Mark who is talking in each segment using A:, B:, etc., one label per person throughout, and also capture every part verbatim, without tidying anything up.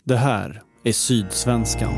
A: Det här är Sydsvenskan.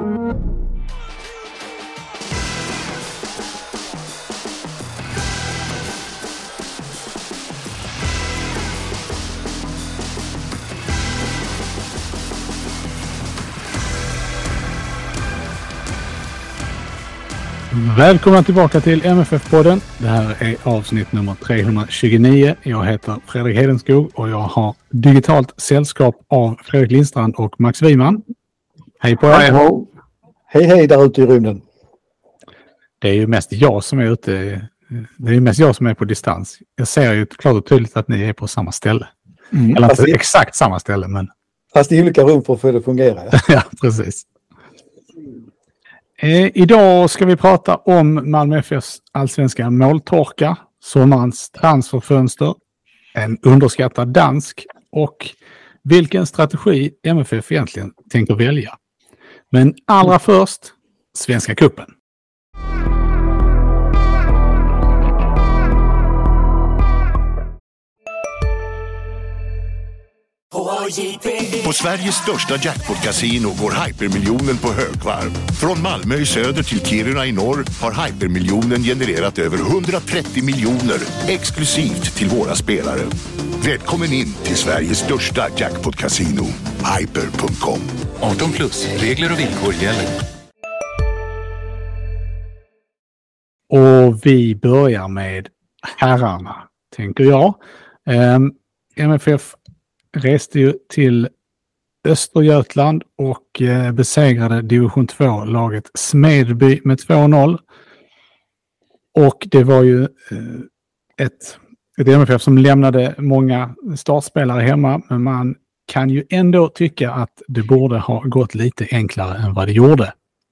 B: Välkomna tillbaka till M F F-podden. Det här är avsnitt nummer trehundratjugonio. Jag heter Fredrik Hedenskog och jag har digitalt sällskap av Fredrik Lindstrand och Max Wiman. Hej på er.
C: Hej, ho. hej hej där ute i rymden.
B: Det är ju mest jag som är ute. Det är ju mest jag som är på distans. Jag ser ju klart och tydligt att ni är på samma ställe. Mm, Eller inte det... exakt samma ställe, men...
C: Fast i olika rum för att få det att fungera. Ja,
B: ja precis. Eh, idag ska vi prata om Malmö F F:s allsvenska måltorka, sommarens transferfönster, en underskattad dansk och vilken strategi M F F egentligen tänker välja. Men allra först, Svenska cupen.
D: På Sveriges största jackpot-casino går hypermiljonen på högvarv. Från Malmö i söder till Kiruna i norr har hypermiljonen genererat över hundratrettio miljoner exklusivt till våra spelare. Välkommen in till Sveriges största jackpot-casino, hyper punkt com.
E: arton plus, regler och villkor gäller.
B: Och vi börjar med herrarna, tänker jag. Um, M F F reste ju till Östergötland och eh, besegrade division två-laget Smedby med två noll. Och det var ju eh, ett, ett M F F som lämnade många startspelare hemma, men man kan ju ändå tycka att det borde ha gått lite enklare än vad det gjorde.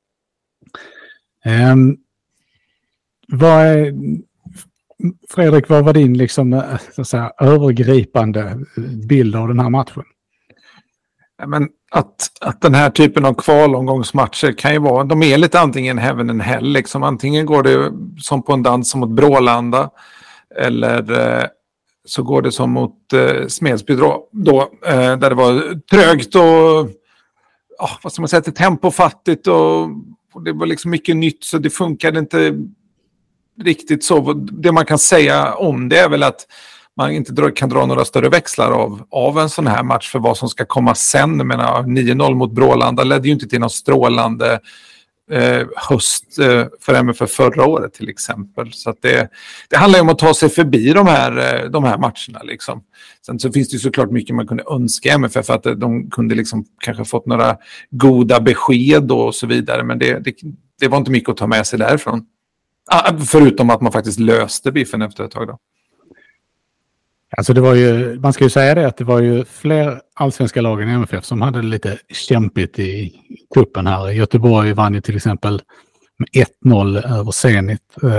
B: Eh, vad är... Fredrik, vad var din liksom, så att säga, övergripande bild av den här matchen?
F: Men att, att den här typen av kvalomgångsmatcher kan ju vara, de är lite antingen heaven and hell. Liksom. Antingen går det som på en dans mot Brålanda eller eh, så går det som mot eh, Smedsby då, då eh, där det var trögt och oh, vad ska man säga, tempofattigt och, och det var liksom mycket nytt så det funkade inte riktigt så. Det man kan säga om det är väl att man inte dra, kan dra några större växlar av, av en sån här match för vad som ska komma sen. Jag menar, nio noll mot Brålanda ledde ju inte till någon strålande eh, höst eh, för M F F förra året till exempel. Så att det, det handlar ju om att ta sig förbi de här, de här matcherna. Liksom. Sen så finns det ju såklart mycket man kunde önska M F F för att de kunde liksom kanske fått några goda besked och så vidare. Men det, det, det var inte mycket att ta med sig därifrån. Förutom att man faktiskt löste biffen efter ett tag då.
B: Alltså det var ju, man ska ju säga det att det var ju fler allsvenska lag än M F F som hade lite kämpigt i kuppen här. Göteborg vann ju till exempel med ett noll över Zenit.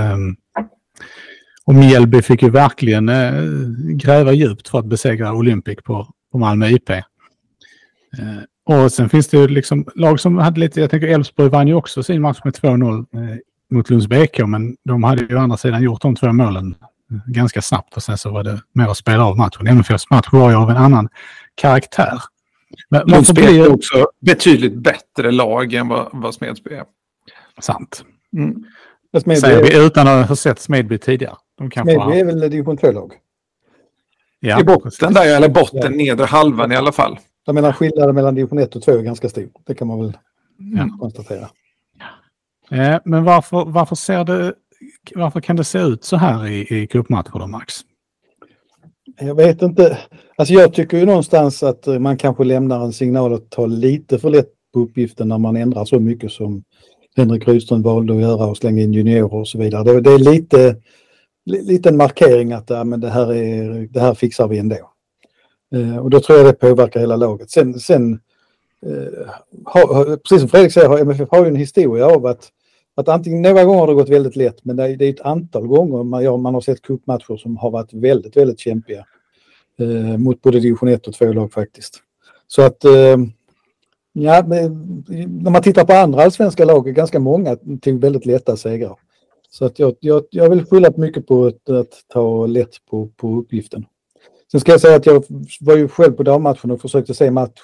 B: Och Mjällby fick ju verkligen gräva djupt för att besegra Olympic på, på Malmö I P. Och sen finns det ju liksom lag som hade lite, jag tänker Elfsborg vann ju också sin match med två noll mot Lunds B K, men de hade ju å andra sidan gjort de två målen ganska snabbt och sen så var det mer att spela av matchen. M F F:s match var ju av en annan karaktär.
F: Men Lunds B K är också betydligt bättre lag än vad, vad Smedsby är.
B: Sant.
F: Mm.
B: Säger vi utan att ha sett Smedby tidigare. De
C: Smedby ha... är väl division två-lag?
F: Ja, i botten där, eller botten, ja. Nedre halvan i alla fall.
C: Jag menar skillnaden mellan division ett och två är ganska stor. Det kan man väl mm. konstatera.
B: Eh, men varför, varför, ser det, varför kan det se ut så här i, i cupmatcher då, Max?
C: Jag vet inte. Alltså jag tycker ju någonstans att man kanske lämnar en signal att ta lite för lätt på uppgiften när man ändrar så mycket som Henrik Rydström valde att göra och slänga in juniorer och så vidare. Det, det är lite, lite en markering att ja, men det, här är, det här fixar vi ändå. Eh, och då tror jag det påverkar hela laget. Sen... sen Uh, har, precis som Fredrik säger har M F F har ju en historia av att, att antingen några gånger har det gått väldigt lätt men det är, det är ett antal gånger man, ja, man har sett cupmatcher som har varit väldigt väldigt kämpiga uh, mot både division ett och två lag faktiskt. Så att uh, ja, när man tittar på andra allsvenska lag är ganska många till väldigt lätta segrar. Så att jag, jag, jag vill skylla mycket på att, att ta lätt på, på uppgiften. Sen ska jag säga att jag var ju själv på dammatchen och försökte se match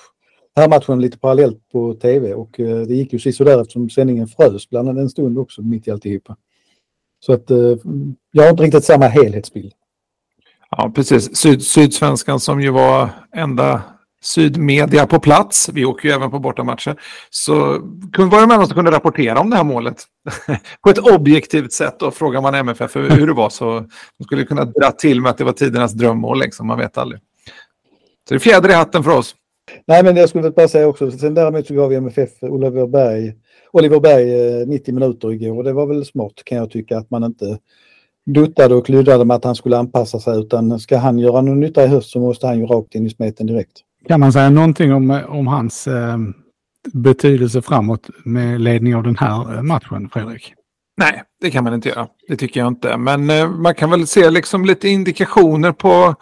C: här matchen lite parallellt på tv och eh, det gick ju så där eftersom sändningen frös bland annat en stund också mitt i alltihopa. Så att eh, jag har inte riktigt samma helhetsbild.
F: Ja, precis. Syd, Sydsvenskan som ju var enda sydmedia på plats. Vi åker ju även på bortamatcher. Så kunde vara med oss och kunde rapportera om det här målet på ett objektivt sätt. Och frågar man M F F hur det var så de skulle kunna dra till med att det var tidernas drömmål. Liksom. Man vet aldrig. Så det är fjäder i hatten för oss.
C: Nej, men jag skulle bara säga också. Sen däremot så gav vi M F F Oliver Berg, Oliver Berg nittio minuter igår. Och det var väl smart kan jag tycka att man inte duttade och kluddade med att han skulle anpassa sig. Utan ska han göra någon nytta i höst så måste han ju rakt in i smeten direkt.
B: Kan man säga någonting om, om hans eh, betydelse framåt med ledning av den här matchen, Fredrik?
F: Nej, det kan man inte göra. Det tycker jag inte. Men eh, man kan väl se liksom lite indikationer på,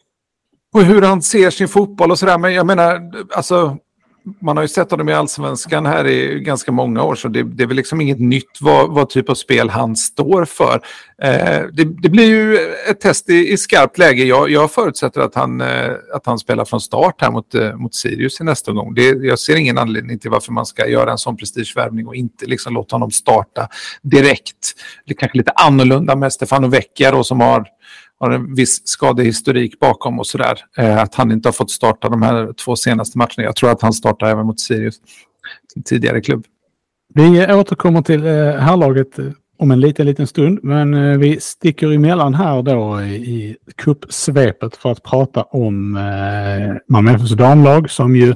F: på hur han ser sin fotboll och sådär. Men jag menar, alltså, man har ju sett honom i Allsvenskan här i ganska många år så det, det är väl liksom inget nytt vad, vad typ av spel han står för. Eh, det, det blir ju ett test i, i skarpt läge. Jag, jag förutsätter att han, eh, att han spelar från start här mot, eh, mot Sirius i nästa gång. Det, jag ser ingen anledning till varför man ska göra en sån prestigevärvning och inte liksom låta honom starta direkt. Det är kanske lite annorlunda med Stefano Vecchia då, som har har en viss skadehistorik bakom och sådär. Eh, att han inte har fått starta de här två senaste matcherna. Jag tror att han startar även mot Sirius, sin tidigare klubb.
B: Vi återkommer till eh, härlaget om en liten, liten stund. Men eh, vi sticker emellan här då i, i kuppsvepet för att prata om eh, Malmö F F:s damlag som ju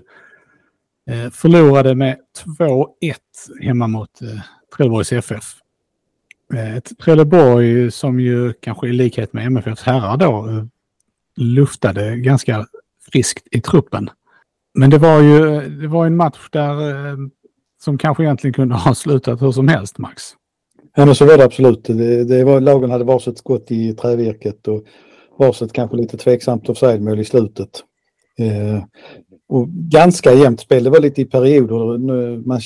B: eh, förlorade med två ett hemma mot eh, Trelleborgs F F. Ett Trelleborg som ju kanske i likhet med M F F:s herrar då luftade ganska friskt i truppen. Men det var ju det var en match där som kanske egentligen kunde ha slutat hur som helst, Max.
C: Ja, men så var det absolut. Det, det var, lagen hade varsitt skott i trävirket och varsitt kanske lite tveksamt offside-mål i slutet. Eh, och ganska jämnt spel. Det var lite i perioder. Man,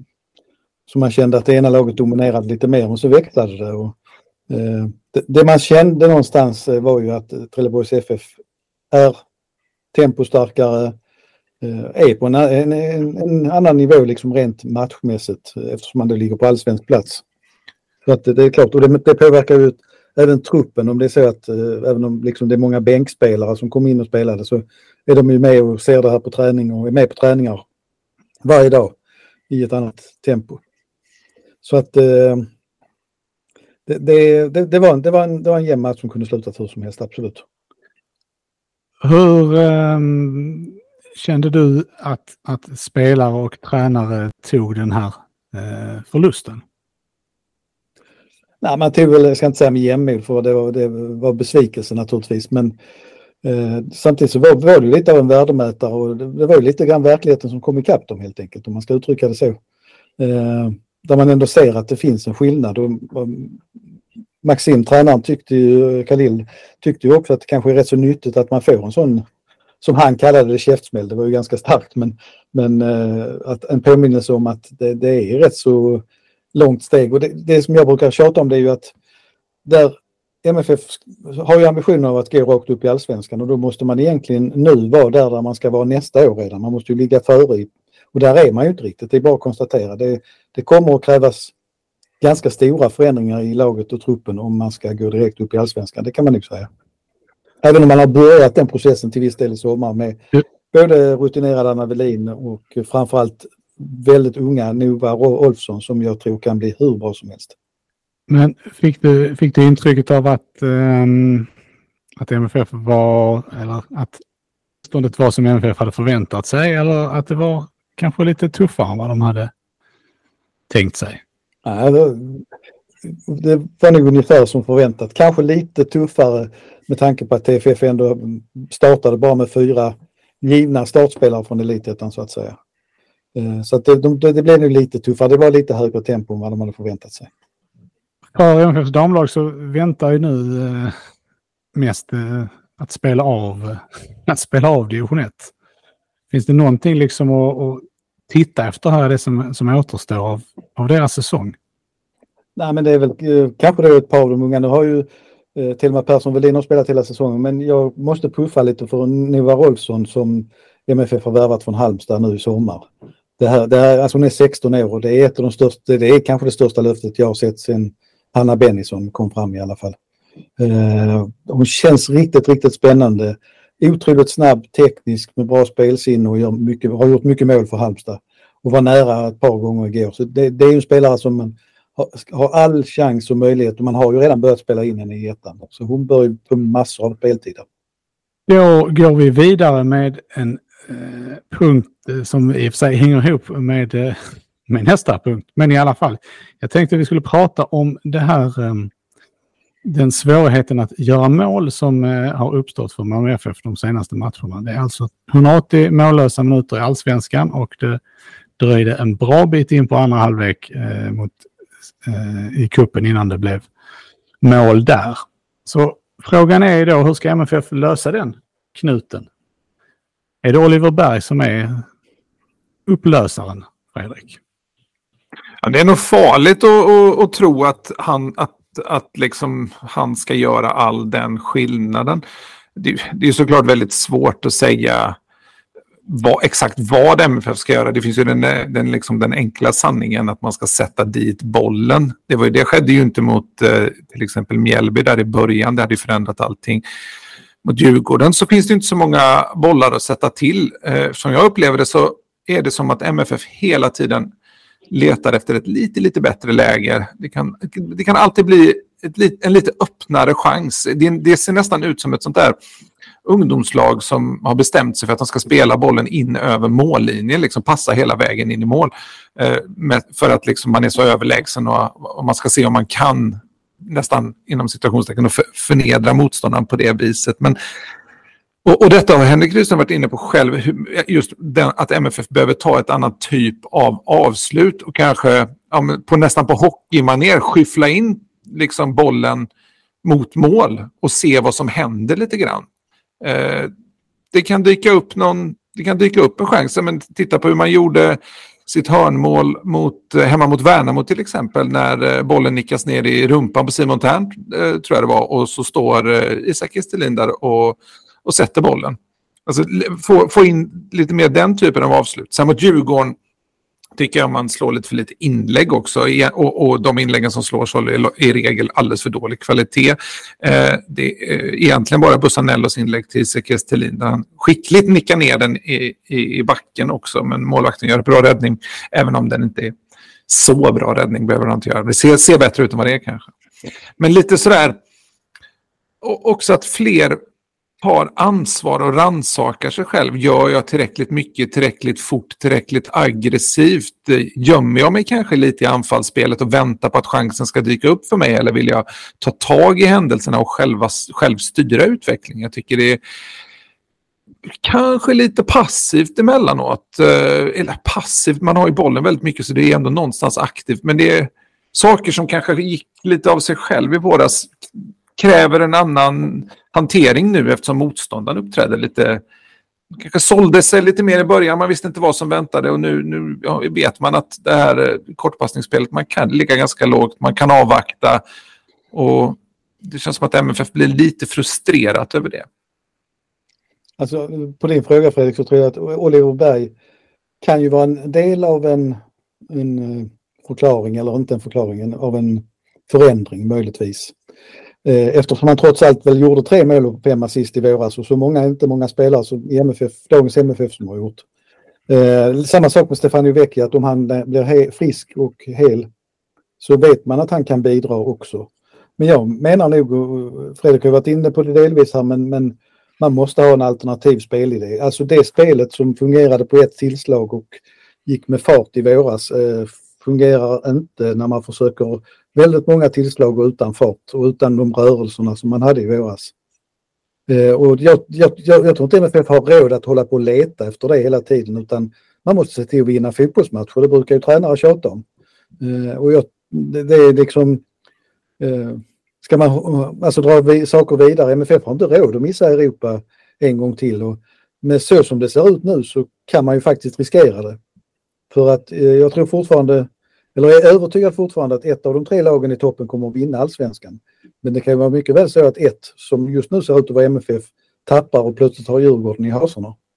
C: så man kände att det ena laget dominerade lite mer och så växlade det. Och, eh, det, det man kände någonstans var ju att Trelleborgs F F är tempostarkare, eh, är på en, en, en annan nivå liksom rent matchmässigt eftersom man då ligger på allsvensk plats. Så att det, det är klart, och det, det påverkar ju även truppen om det är så att eh, även om liksom det är många bänkspelare som kom in och spelade så är de ju med och ser det här på träning och är med på träningar varje dag i ett annat tempo. Så att eh, det, det, det, det, var en, det, var en, det var en jämn match som kunde sluta hur som helst, absolut.
B: Hur eh, kände du att, att spelare och tränare tog den här eh, förlusten?
C: Nej, man tog väl, jag ska inte säga med jämnmod för det var, det var besvikelse naturligtvis, men eh, samtidigt så var, var det lite av en värdemätare och det, det var ju lite grann verkligheten som kom ikapp dem helt enkelt, om man ska uttrycka det så. Eh, där man ändå ser att det finns en skillnad och, och Maxim, tränaren, tyckte ju, Khalil tyckte ju också att det kanske är rätt så nyttigt att man får en sån, som han kallade det, käftsmäll. Det var ju ganska starkt, men, men eh, att en påminnelse om att det, det är rätt så långt steg. Och det, det som jag brukar tjata om det är ju att där M F F har ju ambitionen av att gå rakt upp i allsvenskan och då måste man egentligen nu vara där, där man ska vara nästa år redan. Man måste ju ligga före i, och där är man ju inte riktigt. Det är bara att konstatera. Det, det kommer att krävas ganska stora förändringar i laget och truppen om man ska gå direkt upp i allsvenskan. Det kan man nog säga. Även om man har börjat den processen till viss del i sommar med mm. både rutinerad Anna Velin och framförallt väldigt unga Nova Olfsson som jag tror kan bli hur bra som helst.
B: Men fick du, fick du intrycket av att, um, att M F F var, eller att ståndet var som M F F hade förväntat sig, eller att det var kanske lite tuffare än vad de hade tänkt sig?
C: Nej, det, det var nog ungefär som förväntat. Kanske lite tuffare med tanke på att T F F ändå startade bara med fyra givna startspelare från Elitettan så att säga. Så att det, det, det blev nog lite tuffare. Det var lite högre tempo än vad de hade förväntat sig.
B: För M F F:s damlag så väntar ju nu eh, mest eh, att spela av att spela av division ett. Finns det någonting liksom att, att titta efter här, det som, som återstår av, av deras säsong?
C: Nej, men det är väl eh, kanske det är ett par av de unga. Nu har ju eh, till och med Persson Velin har spelat hela säsongen, men jag måste puffa lite för Nova Rolfsson som M F F har värvat från Halmstad nu i sommar. Det här, det här, alltså hon är sexton år och det är ett av de största, det är kanske det största löftet jag har sett sedan Hanna Bennison kom fram i alla fall. Uh, hon känns riktigt, riktigt spännande. Otroligt snabb, teknisk med bra spelsinne och gör mycket, har gjort mycket mål för Halmstad. Och var nära ett par gånger igår. Så det, det är en spelare som man har, har all chans och möjlighet. Och man har ju redan börjat spela in henne i ettan. Så hon börjar på massor av speltider.
B: Då går vi vidare med en eh, punkt som i och för sig hänger ihop med, eh, med nästa punkt. Men i alla fall, jag tänkte att vi skulle prata om det här, eh, den svårigheten att göra mål som eh, har uppstått för Malmö F F de senaste matcherna. Det är alltså hundraåttio mållösa minuter i Allsvenskan och det dröjde en bra bit in på andra halvlek eh, mot, eh, i kuppen innan det blev mål där. Så frågan är då, hur ska M F F lösa den knuten? Är det Oliver Berg som är upplösaren, Fredrik?
F: Ja, det är nog farligt att, att, att tro att han, att, att liksom han ska göra all den skillnaden. Det, det är såklart väldigt svårt att säga vad, exakt vad M F F ska göra. Det finns ju den, den, liksom den enkla sanningen att man ska sätta dit bollen. Det, var ju, det skedde ju inte mot eh, till exempel Mjällby där i början. Det hade ju förändrat allting. Mot Djurgården så finns det inte så många bollar att sätta till. Eh, som jag upplever det så är det som att M F F hela tiden letar efter ett lite, lite bättre läge. Det kan, det kan alltid bli ett, en lite öppnare chans. Det, det ser nästan ut som ett sånt där ungdomslag som har bestämt sig för att de ska spela bollen in över mållinjen, liksom passa hela vägen in i mål. Eh, med, för att liksom man är så överlägsen och, och man ska se om man kan nästan inom situationstecken och för, förnedra motståndaren på det viset. Men, och, och detta har Henrik Rydström varit inne på själv, just den, att M F F behöver ta ett annat typ av avslut och kanske ja, på, nästan på hockeymanér skyffla in liksom bollen mot mål och se vad som händer lite grann. Eh, det kan dyka upp någon, det kan dyka upp en chans, men titta på hur man gjorde sitt hörnmål mot, hemma mot Värnamo till exempel, när bollen nickas ner i rumpan på Simon Thern, eh, tror jag det var, och så står eh, Isak Estelin där och, och sätter bollen. Alltså få, få in lite mer den typen av avslut. Sen mot Djurgården tycker jag man slår lite för lite inlägg också. Och, och de inläggen som slår så är i regel alldeles för dålig kvalitet. Eh, det är egentligen bara Bussanellos inlägg till Isak Estelin där han skickligt nickar ner den i, i, i backen också. Men målvakten gör en bra räddning. Även om den inte är så bra räddning behöver han inte göra. Det ser, ser bättre ut än vad det är kanske. Men lite sådär. Och också att fler tar ansvar och rannsakar sig själv. Gör jag tillräckligt mycket, tillräckligt fort, tillräckligt aggressivt? Gömmer jag mig kanske lite i anfallsspelet och väntar på att chansen ska dyka upp för mig? Eller vill jag ta tag i händelserna och själva, själv styra utvecklingen? Jag tycker det är kanske lite passivt emellanåt. Eller passivt, man har ju bollen väldigt mycket så det är ändå någonstans aktivt. Men det är saker som kanske gick lite av sig själv i våras, kräver en annan hantering nu eftersom motståndaren uppträder lite, kanske sålde sig lite mer i början, man visste inte vad som väntade och nu, nu ja, vet man att det här kortpassningsspelet, man kan ligga ganska lågt, man kan avvakta och det känns som att M F F blir lite frustrerat över det.
C: Alltså på din fråga Fredrik så tror jag att Oliver Berg kan ju vara en del av en, en förklaring eller inte en förklaring, av en förändring möjligtvis. Eftersom man trots allt väl gjorde tre mål och fem assist i våras och så många, inte många spelare som i M F F, dagens M F F som har gjort. Eh, samma sak med Stefano Vecchi, att om han blir he- frisk och hel så vet man att han kan bidra också. Men jag menar nog, Fredrik har varit inne på det delvis här, men, men man måste ha en alternativ spelidé. Alltså det spelet som fungerade på ett tillslag och gick med fart i våras eh, fungerar inte när man försöker väldigt många tillslag och utan fart och utan de rörelserna som man hade i våras. Eh, och jag, jag, jag, jag tror inte M F F har råd att hålla på och leta efter det hela tiden, utan man måste se till att vinna fotbollsmatcher. Det brukar ju tränare tjata om. Eh, och jag, det, det är liksom eh, ska man alltså dra vi, saker vidare. M F F har inte råd att missa Europa en gång till, och med så som det ser ut nu så kan man ju faktiskt riskera det. För att eh, jag tror fortfarande, eller jag är övertygad fortfarande att ett av de tre lagen i toppen kommer att vinna Allsvenskan. Men det kan ju vara mycket väl så att ett som just nu ser ut att vara M F F tappar och plötsligt har Djurgården i hasorna.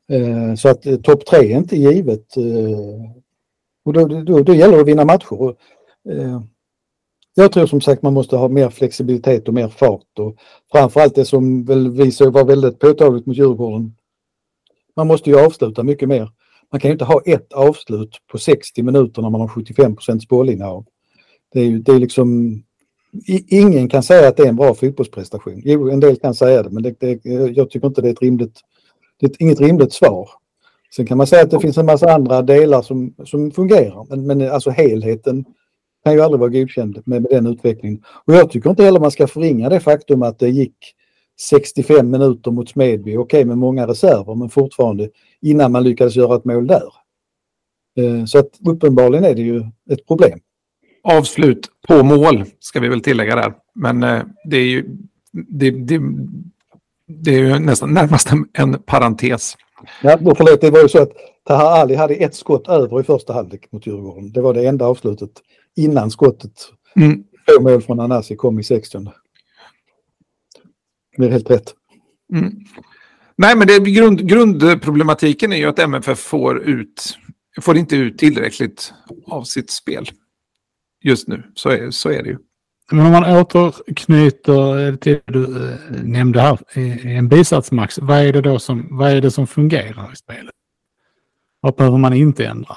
C: Eh, så att eh, topp tre är inte givet. Eh, och då, då, då gäller det att vinna matcher. Och, eh, jag tror som sagt man måste ha mer flexibilitet och mer fart. Och framförallt det som väl visade var väldigt påtagligt mot Djurgården. Man måste ju avsluta mycket mer. Man kan ju inte ha ett avslut på sextio minuter när man har sjuttiofem procent bollinnehav. Det är ju det är liksom... Ingen kan säga att det är en bra fotbollsprestation. Jo, en del kan säga det, men det, det, jag tycker inte det är ett rimligt, det är inget rimligt svar. Sen kan man säga att det finns en massa andra delar som, som fungerar, men, men alltså helheten kan ju aldrig vara godkänd med, med den utvecklingen. Och jag tycker inte heller man ska förringa det faktum att det gick sextiofem minuter mot Smedby, okej med många reserver, men fortfarande innan man lyckades göra ett mål där. Så att uppenbarligen är det ju ett problem.
F: Avslut på mål ska vi väl tillägga där. Men eh, det är ju det, det, det är ju nästan närmast en, en parentes.
C: Ja, då förlåt, det var ju så att Taha Ali hade ett skott över i första halvlek mot Djurgården. Det var det enda avslutet innan skottet mm. på mål från Anasi kom i sextionde. Det är helt rätt.
F: Mm. Nej, men det, grund, grundproblematiken är ju att M F F får, ut, får inte ut tillräckligt av sitt spel. Just nu, så är, så är det ju.
B: Men om man återknyter till det du nämnde här i en bisats, Max, vad är det då som, vad är det som fungerar i spelet? Vad behöver man inte ändra?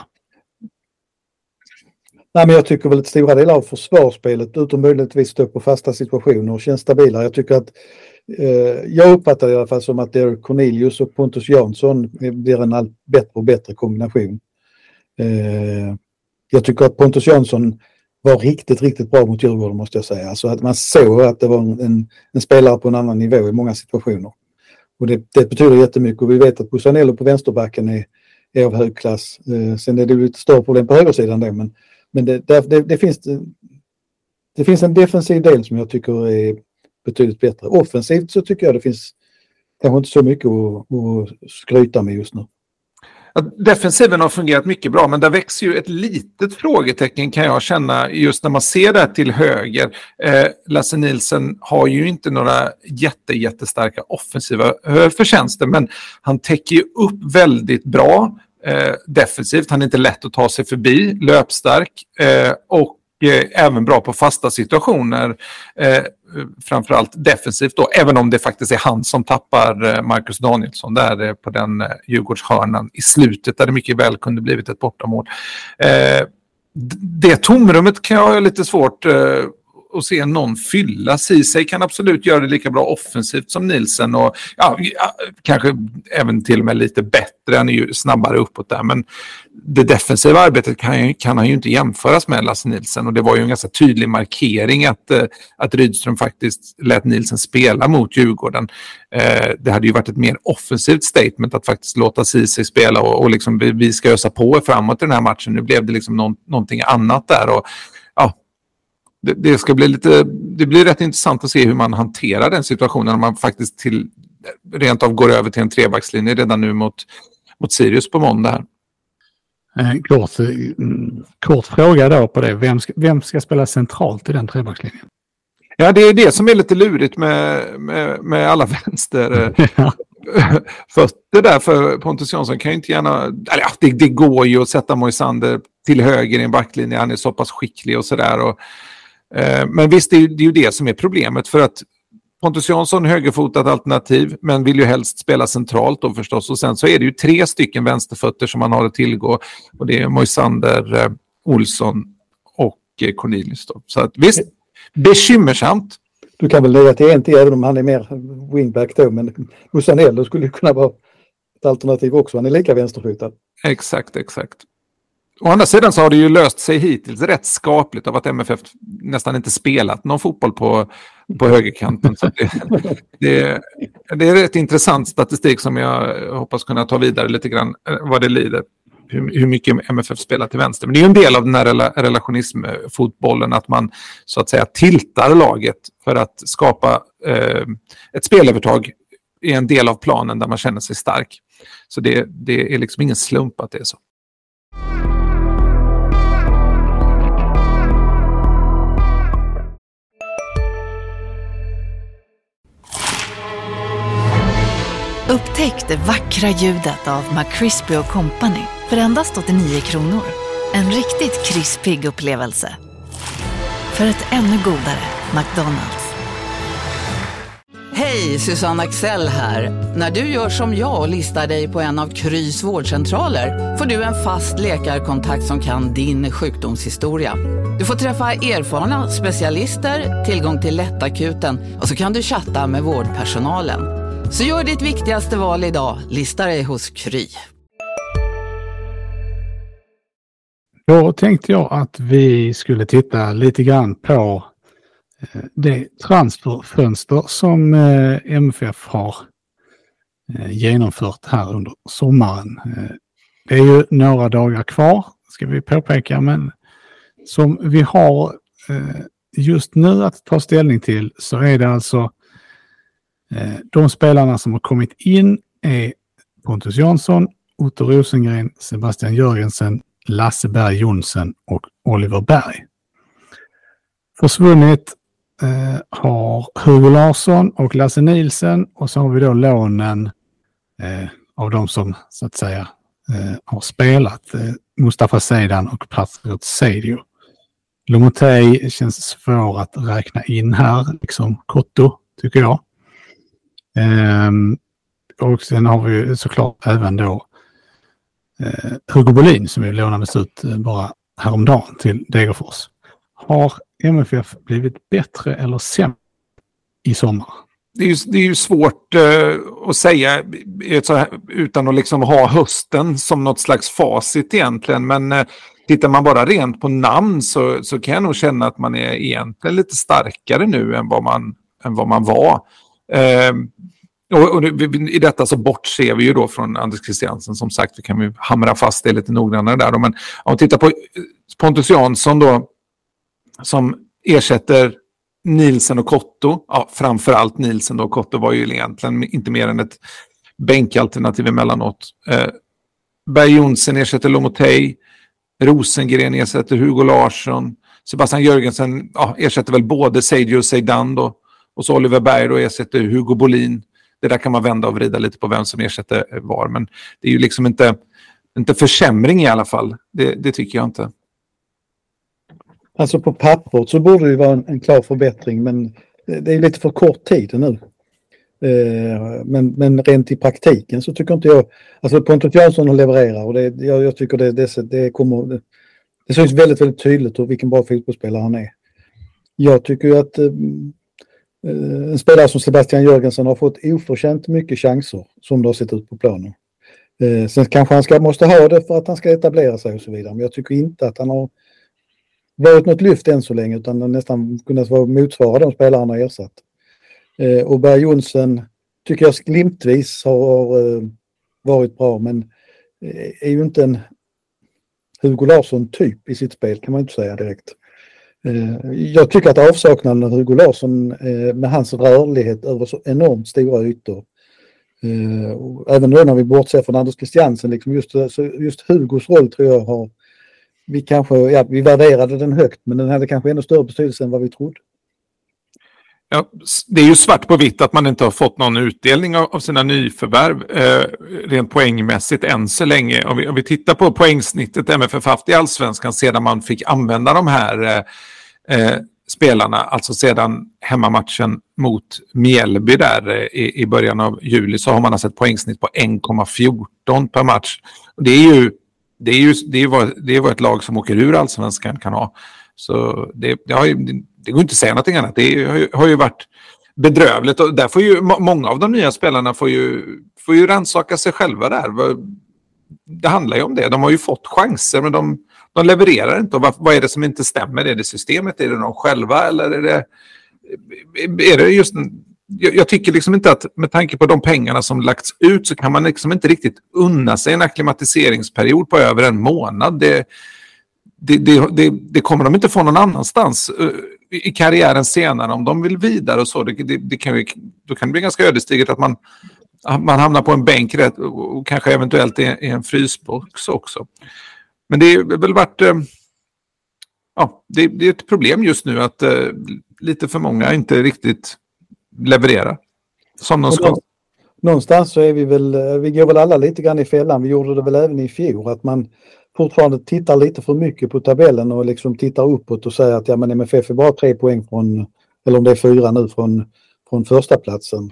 C: Nej, men jag tycker väl att stora delar av försvarsspelet utom möjligtvis stå på fasta situationer och känns stabilare. Jag tycker att eh, jag uppfattar det i alla fall som att Derek Cornelius och Pontus Jansson blir en allt bättre och bättre kombination. Eh, jag tycker att Pontus Jansson var riktigt, riktigt bra mot Djurgården måste jag säga. Alltså att man såg att det var en, en spelare på en annan nivå i många situationer. Och det, det betyder jättemycket. Och vi vet att Busanello på vänsterbacken är, är av hög klass. Eh, sen är det lite större problem på högersidan då. Men, men det, det, det, det, finns, det, det finns en defensiv del som jag tycker är betydligt bättre. Offensivt så tycker jag det finns kanske inte så mycket att, att skryta med just nu.
F: Defensiven har fungerat mycket bra, men där växer ju ett litet frågetecken kan jag känna just när man ser det till höger. Eh, Lasse Nilsson har ju inte några jätte, jättestarka offensiva förtjänster, men han täcker ju upp väldigt bra eh, defensivt. Han är inte lätt att ta sig förbi, löpstark eh, och eh, även bra på fasta situationer. Eh, framförallt defensivt då, även om det faktiskt är han som tappar Marcus Danielsson där på den Djurgårdshörnan i slutet där det mycket väl kunde blivit ett bortamål. Eh, det tomrummet kan jag ha lite svårt eh, att se någon fylla. Ceesay kan absolut göra det lika bra offensivt som Nilsson och ja, ja, kanske även till och med lite bättre. Han är ju snabbare uppåt där, men det defensiva arbetet kan, kan han ju inte jämföras med Lasse Nilsson, och det var ju en ganska tydlig markering att, att Rydström faktiskt lät Nilsson spela mot Djurgården. Eh, det hade ju varit ett mer offensivt statement att faktiskt låta Ceesay spela och, och liksom vi, vi ska ösa på framåt i den här matchen. Nu blev det liksom någon, någonting annat där och ja, det, det ska bli lite, det blir rätt intressant att se hur man hanterar den situationen när man faktiskt till, rent av går över till en trebackslinje redan nu mot, mot Sirius på måndag här.
B: En kort, kort fråga då på det. Vem ska, vem ska spela centralt i den trebackslinjen?
F: Ja, det är det som är lite lurigt med, med, med alla vänster ja. fötter där, för Pontus Jansson kan ju inte gärna, eller ja, det, det går ju att sätta Moisander till höger i en backlinje, han är så pass skicklig och sådär. Och, eh, men visst, det är, det är ju det som är problemet, för att Pontus Jansson högerfotat alternativ, men vill ju helst spela centralt då förstås. Och sen så är det ju tre stycken vänsterfötter som man har att tillgå. Och det är Moisander, eh, Olsson och eh, Cornelius då. Så att visst, bekymmersamt.
C: Du kan väl lägga till en till, även om han är mer wingback då. Men Busanello skulle ju kunna vara ett alternativ också. Han är lika vänsterfotad.
F: Exakt, exakt. Å andra sidan så har det ju löst sig hittills rätt skapligt av att M F F nästan inte spelat någon fotboll på, på högerkanten. Så det, det, det är rätt intressant statistik som jag hoppas kunna ta vidare lite grann vad det lider. Hur, hur mycket M F F spelar till vänster. Men det är ju en del av den här rela, relationismfotbollen att man så att säga tiltar laget för att skapa eh, ett spelövertag i en del av planen där man känner sig stark. Så det, det är liksom ingen slump att det är så.
G: Upptäck Upptäck det vackra ljudet av McCrispy och Company för endast åttionio kronor. En riktigt krispig upplevelse. För ett ännu godare McDonald's.
H: Hej, Susanne Axel här. När du gör som jag och listar dig på en av Krys vårdcentraler får du en fast läkarkontakt som kan din sjukdomshistoria. Du får träffa erfarna specialister, tillgång till lättakuten och så kan du chatta med vårdpersonalen. Så gör ditt viktigaste val idag, lista dig hos Kry.
B: Då tänkte jag att vi skulle titta lite grann på det transferfönster som M F F har genomfört här under sommaren. Det är ju några dagar kvar, ska vi påpeka, men som vi har just nu att ta ställning till så är det alltså de spelarna som har kommit in är Pontus Jansson, Otto Rosengren, Sebastian Jörgensen, Lasse Berg Jonsson och Oliver Berg. Försvunnit eh, har Hugo Larsson och Lasse Nielsen, och så har vi då lånen eh, av de som så att säga eh, har spelat. Eh, Mustafa Seidan och Patriot Seidio. Lomotey känns svår att räkna in här, liksom Kotto tycker jag. Eh, och sen har vi såklart även då eh, Hugo Bolin som vi lånades ut eh, bara häromdagen till Degerfors. Har M F F blivit bättre eller sämre i sommar?
F: Det är ju, det är ju svårt uh, att säga så här, utan att liksom ha hösten som något slags facit egentligen. Men uh, tittar man bara rent på namn så, så kan jag nog känna att man är egentligen lite starkare nu än vad man, än vad man var. Uh, och, och i detta så bortser vi ju då från Anders Christiansen. Som sagt, vi kan ju hamra fast det lite noggrannare där. Då. Men om vi tittar på Pontus Jansson då, som ersätter Nielsen och Kotto. Ja, framförallt Nielsen och Kotto var ju egentligen inte mer än ett bänkalternativ emellanåt. Eh, Berg Jonsson ersätter Lomotey. Rosengren ersätter Hugo Larsson. Sebastian Jörgensen ja, ersätter väl både Seidio och Seidan då. Och så Oliver Berg då ersätter Hugo Bolin. Det där kan man vända och vrida lite på vem som ersätter var. Men det är ju liksom inte, inte försämring i alla fall. Det, det tycker jag inte.
C: Alltså på pappret så borde det vara en, en klar förbättring, men det är lite för kort tid nu. Eh, men, men rent i praktiken så tycker inte jag, alltså Pontus Jansson levererar och det, jag, jag tycker det, det, det kommer, det, det syns väldigt, väldigt tydligt hur vilken bra fotbollsspelare han är. Jag tycker ju att eh, en spelare som Sebastian Jörgensen har fått oförtjänt mycket chanser som det har sett ut på planen. Eh, sen kanske han ska, måste ha det för att han ska etablera sig och så vidare, men jag tycker inte att han har varit något lyft än så länge, utan han nästan kunnat vara motsvara de spelarna ersatt. Eh, och Berg Jonsson tycker jag glimtvis har eh, varit bra, men eh, är ju inte en Hugo Larsson typ i sitt spel, kan man inte säga direkt. Eh, jag tycker att avsaknaden av Hugo Larsson eh, med hans rörlighet över så enormt stora ytor, eh, och även då när vi bortser från Anders Christiansen, liksom just, så just Hugos roll tror jag har Vi kanske, ja, vi värderade den högt, men den hade kanske ännu större betydelse än vad vi trodde.
F: Ja, det är ju svart på vitt att man inte har fått någon utdelning av, av sina nyförvärv eh, rent poängmässigt än så länge. Om vi, om vi tittar på poängsnittet M F F haft i Allsvenskan sedan man fick använda de här eh, eh, spelarna, alltså sedan hemmamatchen mot Mjällby där eh, i, i början av juli, så har man alltså ett poängsnitt på en komma fjorton per match. Och det är ju Det är ju det är vad, det är vad ett lag som åker ur Allsvenskan kan ha. Så det, det, har ju, det går inte att säga någonting annat. Det har ju, har ju varit bedrövligt. Och där får ju många av de nya spelarna får ju, får ju rannsaka sig själva där. Det handlar ju om det. De har ju fått chanser, men de, de levererar inte. Och vad, vad är det som inte stämmer? Är det systemet? Är det de själva? Eller är det, är det just en, jag, jag tycker liksom inte att med tanke på de pengarna som lagts ut så kan man liksom inte riktigt unna sig en akklimatiseringsperiod på över en månad. Det, det, det, det, det kommer de inte få någon annanstans i karriären senare om de vill vidare och så. Det, det, det kan ju, då kan det bli ganska ödesdigert att man, man hamnar på en bänk rätt och, och kanske eventuellt i, i en frysbox också. Men det är väl varit ja, det, det är ett problem just nu att lite för många inte riktigt leverera som de ska.
C: någonstans så är vi väl, vi går väl alla lite grann i fällan. Vi gjorde det väl även i fjol, att man fortfarande tittar lite för mycket på tabellen och liksom tittar uppåt och säger att ja, men M F F är bara tre poäng från, eller om det är fyra nu från, från första platsen.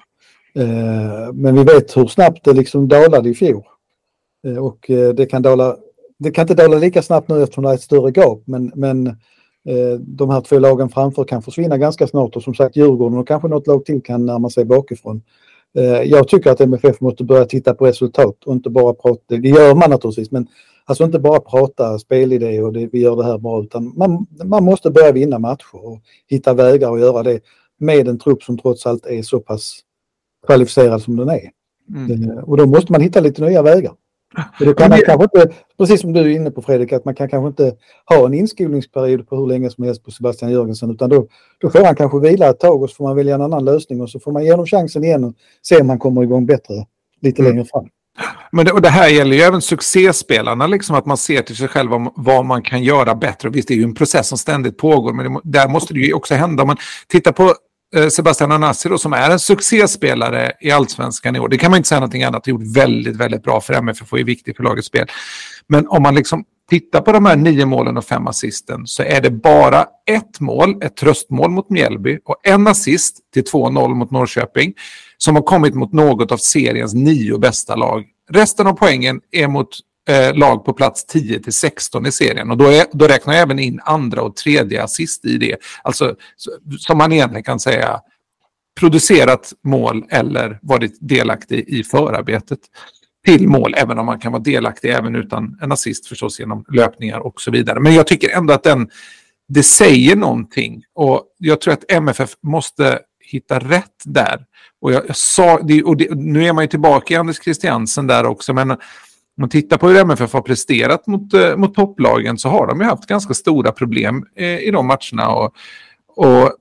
C: Eh, men vi vet hur snabbt det liksom dalade i fjol. Eh, och eh, det kan dala, det kan inte dala lika snabbt nu eftersom det är ett större gap, men, men eh, de här två lagen framför kan försvinna ganska snart, och som sagt Djurgården och kanske något lag till kan närma sig bakifrån. Eh, jag tycker att M F F måste börja titta på resultat och inte bara prata, det gör man naturligtvis, men alltså inte bara prata spelidé och det, vi gör det här bra, utan man, man måste börja vinna matcher och hitta vägar och göra det med en trupp som trots allt är så pass kvalificerad som den är. Mm. Och då måste man hitta lite nya vägar. Och då kan man kanske inte, precis som du är inne på Fredrik, att man kan kanske inte ha en inskolningsperiod på hur länge som helst på Sebastian Jörgensen, utan då, då får han kanske vila ett tag och så får man välja en annan lösning och så får man ge honom chansen igen och se om man kommer igång bättre lite mm. längre fram.
F: Men det, och det här gäller ju även succéspelarna, liksom att man ser till sig själv om vad man kan göra bättre. Och visst, det är ju en process som ständigt pågår, men det, där måste det ju också hända. Om man tittar på eh, Sebastian Anassi då, som är en succéspelare i Allsvenskan i år. Det kan man inte säga någonting annat. Det har gjort väldigt, väldigt bra för M F F och är viktigt för lagets spel. Men om man liksom tittar på de här nio målen och fem assisten, så är det bara ett mål, ett tröstmål mot Mjällby och en assist till två noll mot Norrköping som har kommit mot något av seriens nio bästa lag. Resten av poängen är mot eh, lag på plats tio till sexton i serien. Och då, är, då räknar jag även in andra och tredje assist i det. Alltså så, som man egentligen kan säga producerat mål eller varit delaktig i förarbetet till mål. Även om man kan vara delaktig även utan en assist förstås genom löpningar och så vidare. Men jag tycker ändå att den, det säger någonting. Och jag tror att M F F måste hitta rätt där. Och jag, jag sa, det, och det, nu är man ju tillbaka i Anders Christiansen där också, men om man tittar på hur M F F har presterat mot, eh, mot topplagen, så har de ju haft ganska stora problem eh, i de matcherna och, och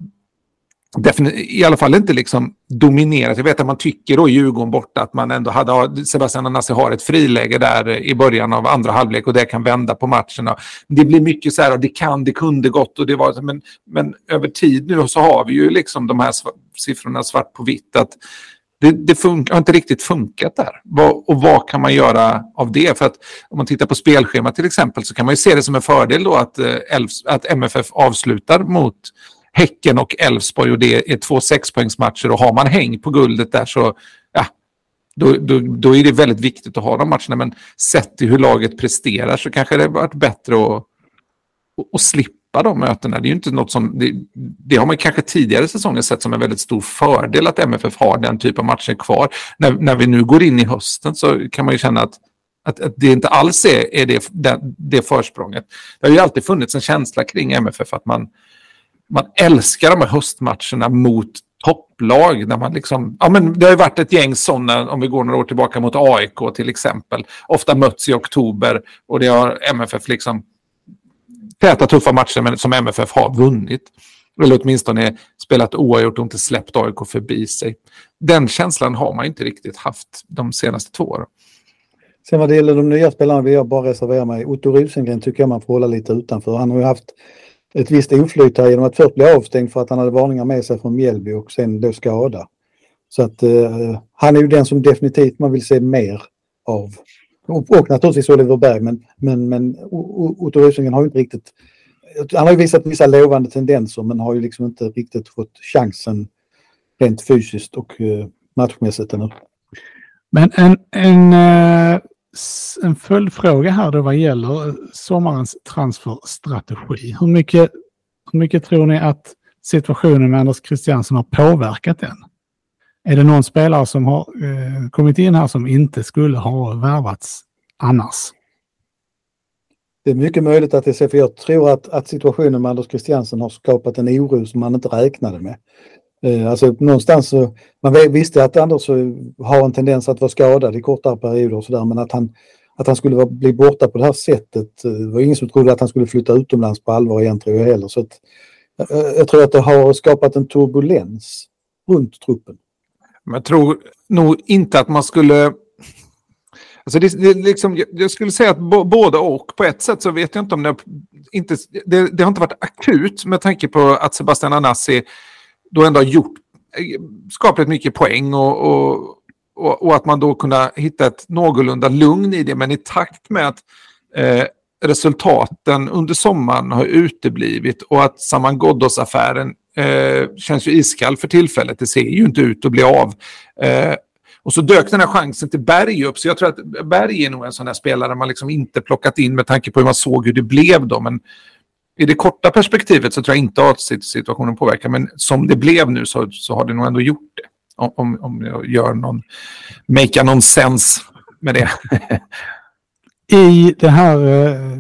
F: definitivt, i alla fall inte liksom dominerat. Jag vet att man tycker då i Djurgården borta att man ändå hade, Sebastian Anassi har ett friläge där i början av andra halvlek och det kan vända på matcherna. Det blir mycket så här, och det kan, det kunde gått och det var, men, men över tid nu så har vi ju liksom de här siffrorna svart på vitt att det, det fun- har inte riktigt funkat där. Vad, och vad kan man göra av det? För att om man tittar på spelschema till exempel, så kan man ju se det som en fördel då att, eh, Elfs, att M F F avslutar mot Häcken och Elfsborg, och det är två sexpoängsmatcher, och har man häng på guldet där så ja, då, då, då är det väldigt viktigt att ha de matcherna, men sett till hur laget presterar så kanske det har varit bättre att, att, att slippa de mötena. Det är ju inte något som det, det har man kanske tidigare säsonger sett som en väldigt stor fördel att M F F har den typ av matcher kvar. När, när vi nu går in i hösten så kan man ju känna att Att, att det inte alls är, är det, det, det försprånget. Det har ju alltid funnits en känsla kring M F F att man Man älskar de här höstmatcherna mot topplag. När man liksom, ja, men det har ju varit ett gäng sådana, om vi går några år tillbaka, mot A I K till exempel. Ofta möts i oktober, och det har M F F liksom täta tuffa matcher, men som M F F har vunnit. Eller åtminstone spelat oavgjort och inte släppt A I K förbi sig. Den känslan har man inte riktigt haft de senaste två åren.
C: Sen vad det gäller de nya spelarna vill jag bara reservera mig. Otto Rosengren tycker jag man får hålla lite utanför. Han har ju haft ett visst oflyt här genom att först bli avstängd för att han hade varningar med sig från Mjällby och sen då skada. Så att eh, han är ju den som definitivt man vill se mer av. Och, och naturligtvis Oliver Berg, men, men, men Otto Rosengren har ju inte riktigt, han har ju visat vissa lovande tendenser, men har ju liksom inte riktigt fått chansen rent fysiskt och eh, matchmässigt ännu.
B: Men en, en, en följdfråga här då vad gäller sommarens transferstrategi. Hur mycket, hur mycket tror ni att situationen med Anders Christiansen har påverkat den? Är det någon spelare som har eh, kommit in här som inte skulle ha värvats annars?
C: Det är mycket möjligt att det är så, för jag tror att, att situationen med Anders Christiansen har skapat en oro som man inte räknade med. Eh, alltså någonstans så, man visste att Anders har en tendens att vara skadad i kortare perioder och sådär, men att han, att han skulle vara, bli borta på det här sättet, det var ingen som trodde att han skulle flytta utomlands på allvar igen, tror jag heller. Så att, eh, jag tror att det har skapat en turbulens runt truppen.
F: Men jag tror nog inte att man skulle... Alltså det, det, liksom, jag skulle säga att b- både och. På ett sätt så vet jag inte om det... Inte, det, det har inte varit akut med tanke på att Sebastian Anassi då ändå har gjort... skapat mycket poäng och, och, och, och att man då kunna hitta ett någorlunda lugn i det, men i takt med att eh, resultaten under sommaren har uteblivit och att Saman Ghoddos-affären eh, känns ju iskall för tillfället. Det ser ju inte ut att bli av. Eh, och så dök den här chansen till Berg upp. Så jag tror att Berg är nog en sån här spelare man liksom inte plockat in med tanke på hur man såg hur det blev då. Men i det korta perspektivet så tror jag inte att situationen påverkar. Men som det blev nu så, så har det nog ändå gjort det. Om, om jag gör någon make någon sens med det.
B: I det här eh,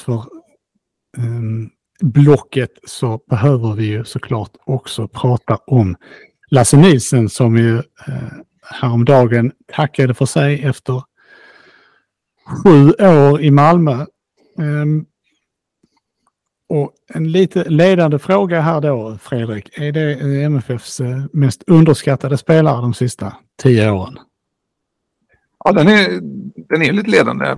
B: transferblocket eh, så behöver vi ju såklart också prata om Lasse Nilsson som ju eh, häromdagen tackade för sig efter sju år i Malmö. Eh, och en lite ledande fråga här då, Fredrik. Är det M F F:s eh, mest underskattade spelare de sista tio åren?
F: Ja, den är, den är lite ledande.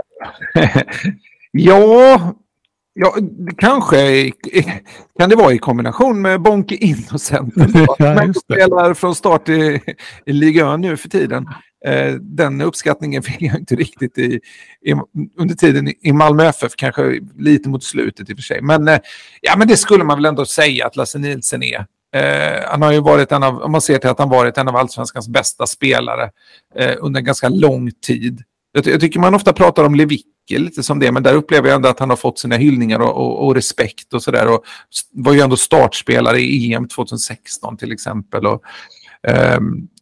F: ja, ja, kanske kan det vara i kombination med Bonke Innocent. Men spelar från start i, i Liga nu för tiden. Eh, den uppskattningen fick jag inte riktigt i, i, under tiden i Malmö F F, kanske lite mot slutet i och för sig. Men, eh, ja, men det skulle man väl ändå säga att Lasse Nilsson är. Eh, han har ju varit en av, om man ser till att han varit en av allsvenskans bästa spelare eh, under en ganska lång tid. Jag, jag tycker man ofta pratar om Lewicki lite som det, men där upplever jag ändå att han har fått sina hyllningar och, och, och respekt och sådär, och var ju ändå startspelare i E M tjugohundrasexton till exempel. Och, eh,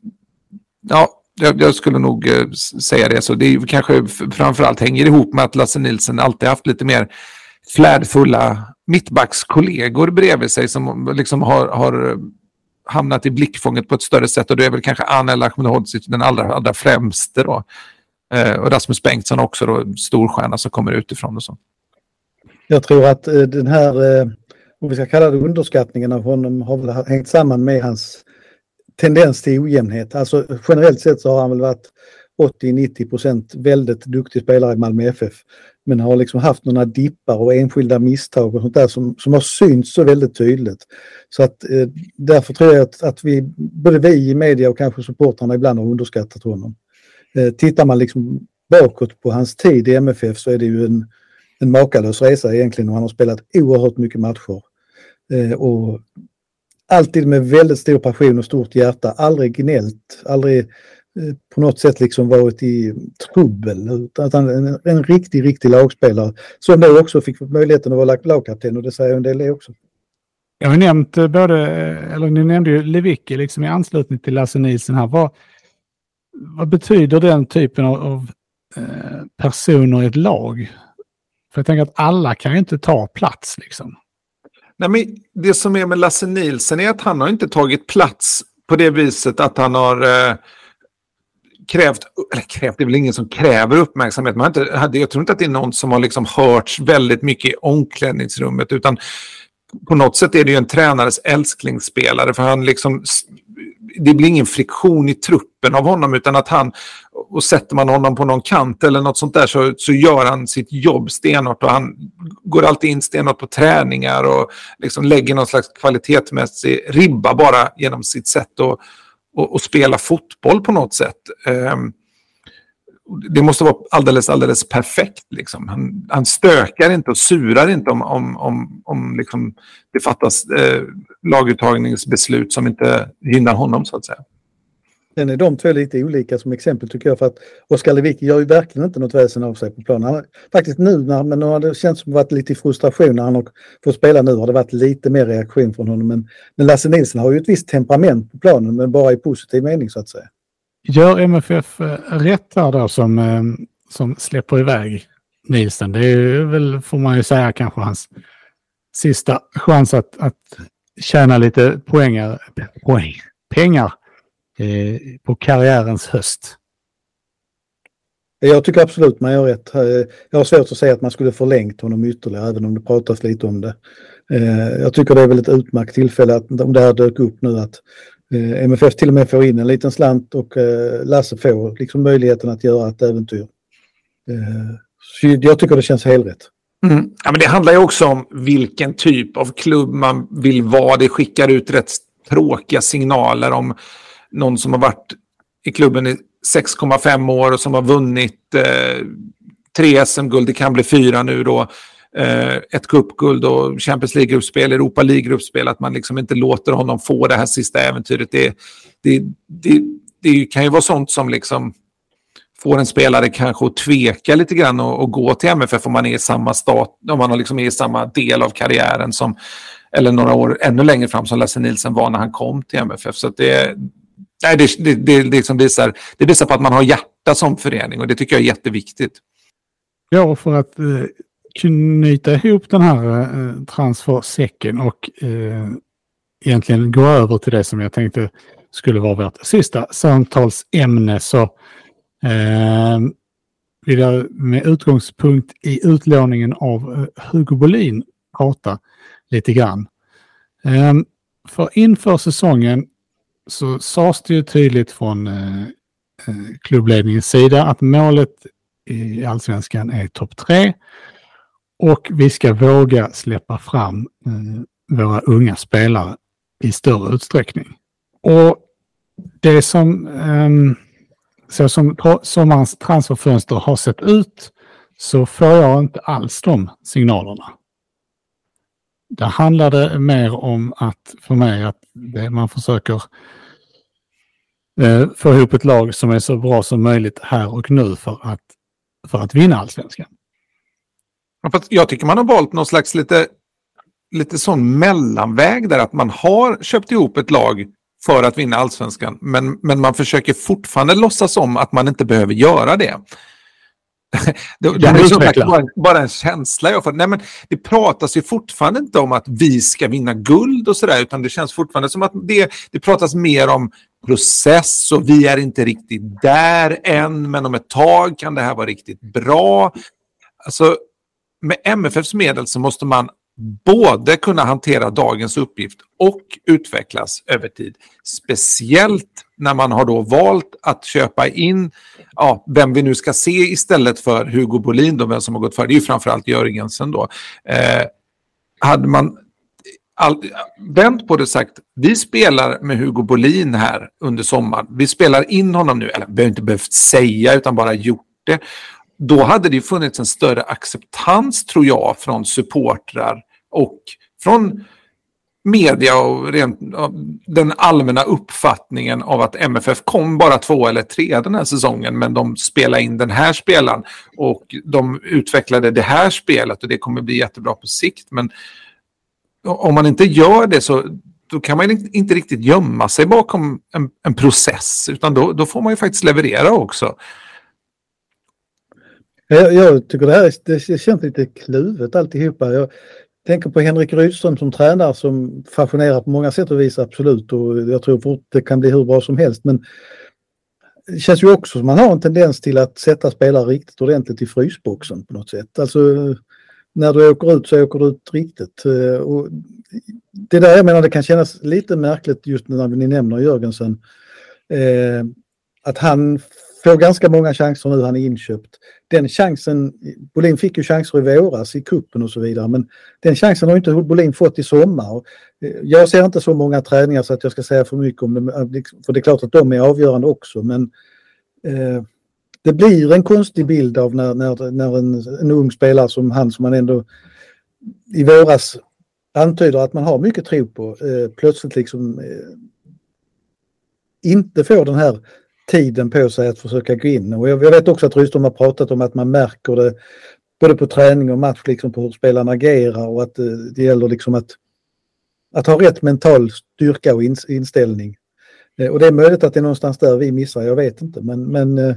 F: ja, jag, jag skulle nog eh, säga det, så det är kanske framförallt hänger ihop med att Lasse Nilsson alltid haft lite mer flärdfulla mittbackskollegor bredvid sig som liksom har, har hamnat i blickfånget på ett större sätt, och det är väl kanske Anel Ahmedhodzic den allra, allra främste då. Eh, och Rasmus Bengtsson också då, storstjärna som kommer utifrån och så. Jag tror att eh, den här, eh, om vi ska kalla det underskattningen av honom, har väl hängt samman med hans tendens till ojämnhet. Alltså generellt sett så har han väl varit åttio till nittio procent väldigt duktig spelare i Malmö F F. Men har liksom haft några dippar och enskilda misstag och sånt där som, som har synts så väldigt tydligt. Så att eh, därför tror jag att, att vi, både vi i media och kanske supportrarna ibland har underskattat honom. Eh, tittar man liksom bakåt på hans tid i M F F så är det ju en, en makalös resa egentligen, och han har spelat oerhört mycket matcher. Eh, och alltid med väldigt stor passion och stort hjärta, aldrig gnällt, aldrig på något sätt liksom varit i trubbel, utan en, en riktig, riktig lagspelare som då också fick möjligheten att vara lagkapten, och det säger en del det också.
B: Jag har nämnt både, eller ni nämnde ju Lewicki liksom i anslutning till Lasse Nilsson här. Vad, vad betyder den typen av, av eh, personer i ett lag? För jag tänker att alla kan ju inte ta plats liksom. Nej, men det som är med Lasse Nilsson är att han har inte tagit plats på det viset att han har eh, krävt, eller krävt, det är väl ingen som kräver uppmärksamhet. Man inte, jag tror inte att det är någon som har liksom hörts väldigt mycket i omklädningsrummet, utan på något sätt är det ju en tränares älsklingsspelare, för han liksom, det blir ingen friktion i truppen av honom, utan att han, och sätter man honom på någon kant eller något sånt där, så, så gör han sitt jobb stenhårt, och han går alltid in stenhårt på träningar och liksom lägger någon slags kvalitetsmässig ribba bara genom sitt sätt att och, och spela fotboll på något sätt. Um, det måste vara alldeles, alldeles perfekt. Liksom. Han, han stökar inte och surar inte om, om, om, om liksom det fattas eh, laguttagningsbeslut som inte gynnar honom, så att säga.
C: Sen är de två lite olika som exempel, tycker jag, för att Oskar Lewicki gör ju verkligen inte något väsen av sig på planen. Han har, faktiskt nu, när, men nu har det känts som att varit lite i frustration när han har fått spela nu, har det varit lite mer reaktion från honom. Men, men Lasse Nilsson har ju ett visst temperament på planen, men bara i positiv mening, så att säga. Gör M F F rätt här då som, som släpper iväg Nilsson? Det är väl, får man ju säga, kanske hans sista chans att, att tjäna lite poängar, poäng, pengar eh, på karriärens höst. Jag tycker absolut man gör rätt. Jag har svårt att säga att man skulle förlängt honom ytterligare, även om det pratas lite om det. Jag tycker det är väl ett utmärkt tillfälle att, om det här dök upp nu, att M F F till och med får in en liten slant och Lasse får liksom möjligheten att göra ett äventyr. Så jag tycker det känns helt rätt.
F: Mm. Ja, men det handlar ju också om vilken typ av klubb man vill vara. Det skickar ut rätt tråkiga signaler om någon som har varit i klubben i sex komma fem år och som har vunnit eh, tre S M-guld, det kan bli fyra nu då, eh, ett cupguld och Champions League-gruppspel, Europa League-gruppspel, att man liksom inte låter honom få det här sista äventyret. Det, det, det, det kan ju vara sånt som liksom får en spelare kanske att tveka lite grann och, och gå till M F F om man är i samma stat, om man har liksom är i samma del av karriären som, eller några år ännu längre fram som Lasse Nilsson var när han kom till M F F. Så att det, nej, det, det, det, liksom visar, det visar på att man har hjärta som förening och det tycker jag är jätteviktigt.
B: Ja, för att eh, knyta ihop den här eh, transfersäcken och eh, egentligen gå över till det som jag tänkte skulle vara vårt sista samtalsämne, så eh, vill jag med utgångspunkt i utlåningen av eh, Hugo Bolin prata lite grann. Eh, för inför säsongen så sades det ju tydligt från eh, klubbledningens sida att målet i Allsvenskan är topp tre och vi ska våga släppa fram eh, våra unga spelare i större utsträckning. Och det som eh, så som sommarens transferfönster har sett ut så får jag inte alls de signalerna. Det handlade mer om att för mig att det, man försöker eh, få ihop ett lag som är så bra som möjligt här och nu för att för att vinna Allsvenskan.
F: Jag tycker man har valt någon slags lite, lite sån mellanväg där att man har köpt ihop ett lag för att vinna Allsvenskan, men, men man försöker fortfarande låtsas om att man inte behöver göra det. det, det är liksom bara, bara en känsla jag får. Nej, men det pratas ju fortfarande inte om att vi ska vinna guld och sådär, utan det känns fortfarande som att det, det pratas mer om process och vi är inte riktigt där än, men om ett tag kan det här vara riktigt bra. Alltså med M F F:s medel så måste man både kunna hantera dagens uppgift och utvecklas över tid. Speciellt när man har då valt att köpa in ja, vem vi nu ska se istället för Hugo Bolin då, vem som har gått för. Det är ju framförallt Jörgensen då. Eh, hade man all, vänt på det sagt, vi spelar med Hugo Bolin här under sommaren. Vi spelar in honom nu, eller vi har inte behövt säga utan bara gjort det. Då hade det funnits en större acceptans tror jag från supportrar och från media och rent, den allmänna uppfattningen av att M F F kom bara två eller tre den här säsongen, men de spelade in den här spelaren och de utvecklade det här spelet och det kommer bli jättebra på sikt. Men om man inte gör det så då kan man inte riktigt gömma sig bakom en, en process, utan då, då får man ju faktiskt leverera också.
C: Jag, jag tycker det här det känns lite kluvet alltihopa. Jag tänker på Henrik Rydström som tränare som fascinerar på många sätt och vis, absolut. Och jag tror att det kan bli hur bra som helst. Men det känns ju också som man har en tendens till att sätta spelare riktigt ordentligt i frysboxen på något sätt. Alltså när du åker ut så åker du ut riktigt. Och det där jag menar det kan kännas lite märkligt just när ni nämner Jörgensen. Eh, att han får ganska många chanser nu, han är inköpt. Den chansen, Bolin fick ju chanser i våras i kuppen och så vidare, men den chansen har inte Bolin fått i sommar. Jag ser inte så många träningar så att jag ska säga för mycket om det, för det är klart att de är avgörande också, men eh, det blir en konstig bild av när, när, när en, en ung spelare som han, som man ändå i våras antyder att man har mycket tro på, eh, plötsligt liksom eh, inte får den här tiden på sig att försöka gå in. Och jag vet också att Rydström har pratat om att man märker det både på träning och match liksom på hur spelarna agerar och att det gäller liksom att, att ha rätt mental styrka och inställning. Och det är möjligt att det är någonstans där vi missar, jag vet inte. Men, men eh,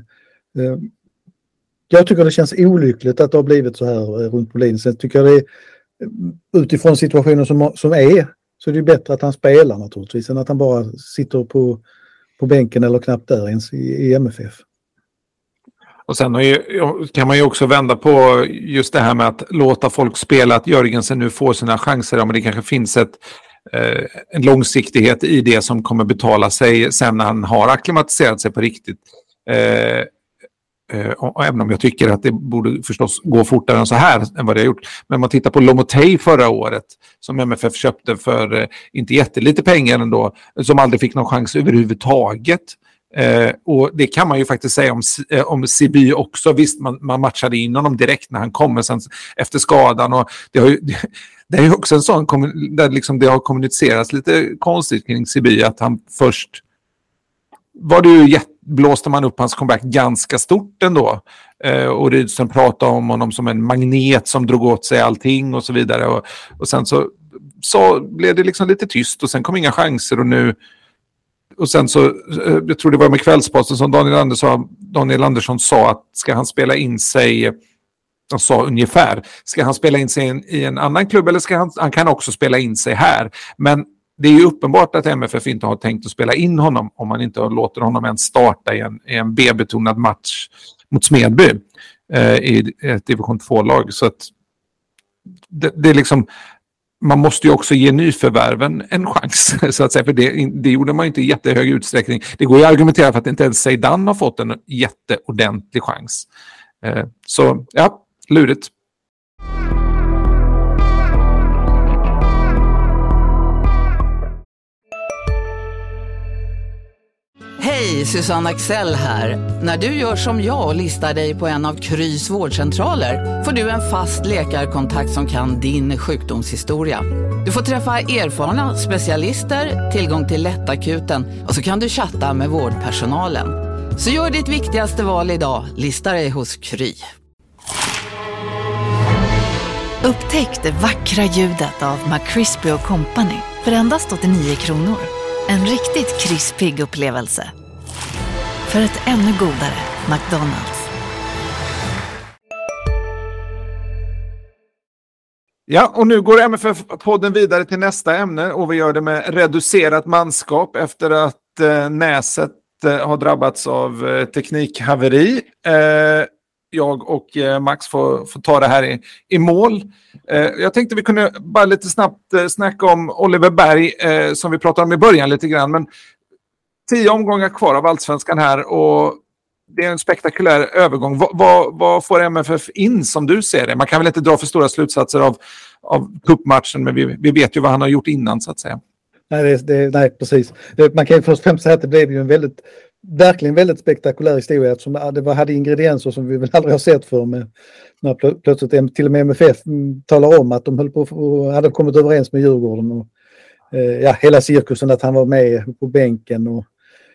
C: jag tycker det känns olyckligt att det har blivit så här runt Bolin. Sen tycker jag det är utifrån situationen som, som är så är det bättre att han spelar naturligtvis än att han bara sitter på på bänken eller knappt där ens i, i M F F.
F: Och sen kan man ju också vända på just det här med att låta folk spela, att Jörgensen nu får sina chanser, men det kanske finns ett, eh, en långsiktighet i det som kommer betala sig sen när han har akklimatiserat sig på riktigt. Eh, eh, och även om jag tycker att det borde förstås gå fortare än så här än vad det har gjort. Men man tittar på Lomotey förra året som M F F köpte för eh, inte jättelite pengar ändå, som aldrig fick någon chans överhuvudtaget. Eh, och det kan man ju faktiskt säga om, eh, om Siby också. Visst, man, man matchade in honom direkt när han kommer sen efter skadan. Och det, har ju, det, det är ju också en sån där liksom det har kommunicerats lite konstigt kring Siby, att han först var det ju jätte, blåste man upp hans comeback ganska stort ändå. Eh, och Rydström pratade om honom som en magnet som drog åt sig allting och så vidare. Och, och sen så, så blev det liksom lite tyst och sen kom inga chanser och nu och sen så, eh, jag tror det var med Kvällsposten som Daniel Andersson, Daniel Andersson sa att ska han spela in sig, han sa ungefär, ska han spela in sig i en, i en annan klubb eller ska han, han kan också spela in sig här. Men det är ju uppenbart att M F F inte har tänkt att spela in honom om man inte låter honom ens starta i en, i en B-betonad match mot Smedby eh, i ett division två-lag. Så att det, det är liksom, man måste ju också ge nyförvärven en chans så att säga, för det, det gjorde man ju inte i jättehög utsträckning. Det går ju att argumentera för att inte ens Zeidan har fått en jätteordentlig chans. Eh, så ja, lurigt.
H: Hej, Susanne Axel här. När du gör som jag och listar dig på en av Krys vårdcentraler får du en fast läkarkontakt som kan din sjukdomshistoria. Du får träffa erfarna specialister, tillgång till lättakuten och så kan du chatta med vårdpersonalen. Så gör ditt viktigaste val idag, lista dig hos Kry.
G: Upptäck det vackra ljudet av McCrispy och Company för endast åttionio kronor. En riktigt krispig upplevelse. För ett ännu godare McDonald's.
F: Ja, och nu går M F F-podden vidare till nästa ämne och vi gör det med reducerat manskap efter att eh, Näset eh, har drabbats av eh, teknikhaveri. Eh, jag och eh, Max får, får ta det här i, i mål. Eh, jag tänkte vi kunde bara lite snabbt eh, snacka om Oliver Berg eh, som vi pratade om i början lite grann. Men tio omgångar kvar av Allsvenskan här och det är en spektakulär övergång. Vad, vad, vad får M F F in som du ser det? Man kan väl inte dra för stora slutsatser av, av cupmatchen, men vi, vi vet ju vad han har gjort innan så att säga. Nej,
C: det, det, nej precis. Det, man kan ju först och främst säga att det blev ju en väldigt verkligen väldigt spektakulär historia eftersom det var, hade ingredienser som vi väl aldrig har sett för med, när plö, plötsligt till och med M F F talar om att de höll på och hade kommit överens med Djurgården och eh, ja, hela cirkusen att han var med på bänken och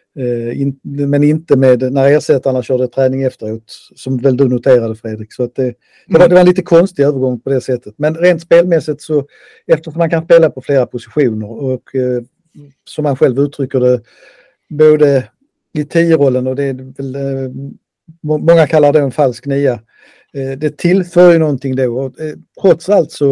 C: eh, in, men inte med när ersättarna körde träning efteråt som väl du noterade Fredrik, så att det, det, var, det var en lite konstig övergång på det sättet, men rent spelmässigt så eftersom man kan spela på flera positioner och eh, som man själv uttrycker det både i tio-rollen och det är väl, eh, många kallar det en falsk nia. Eh, det tillför ju någonting då. Och, eh, trots allt så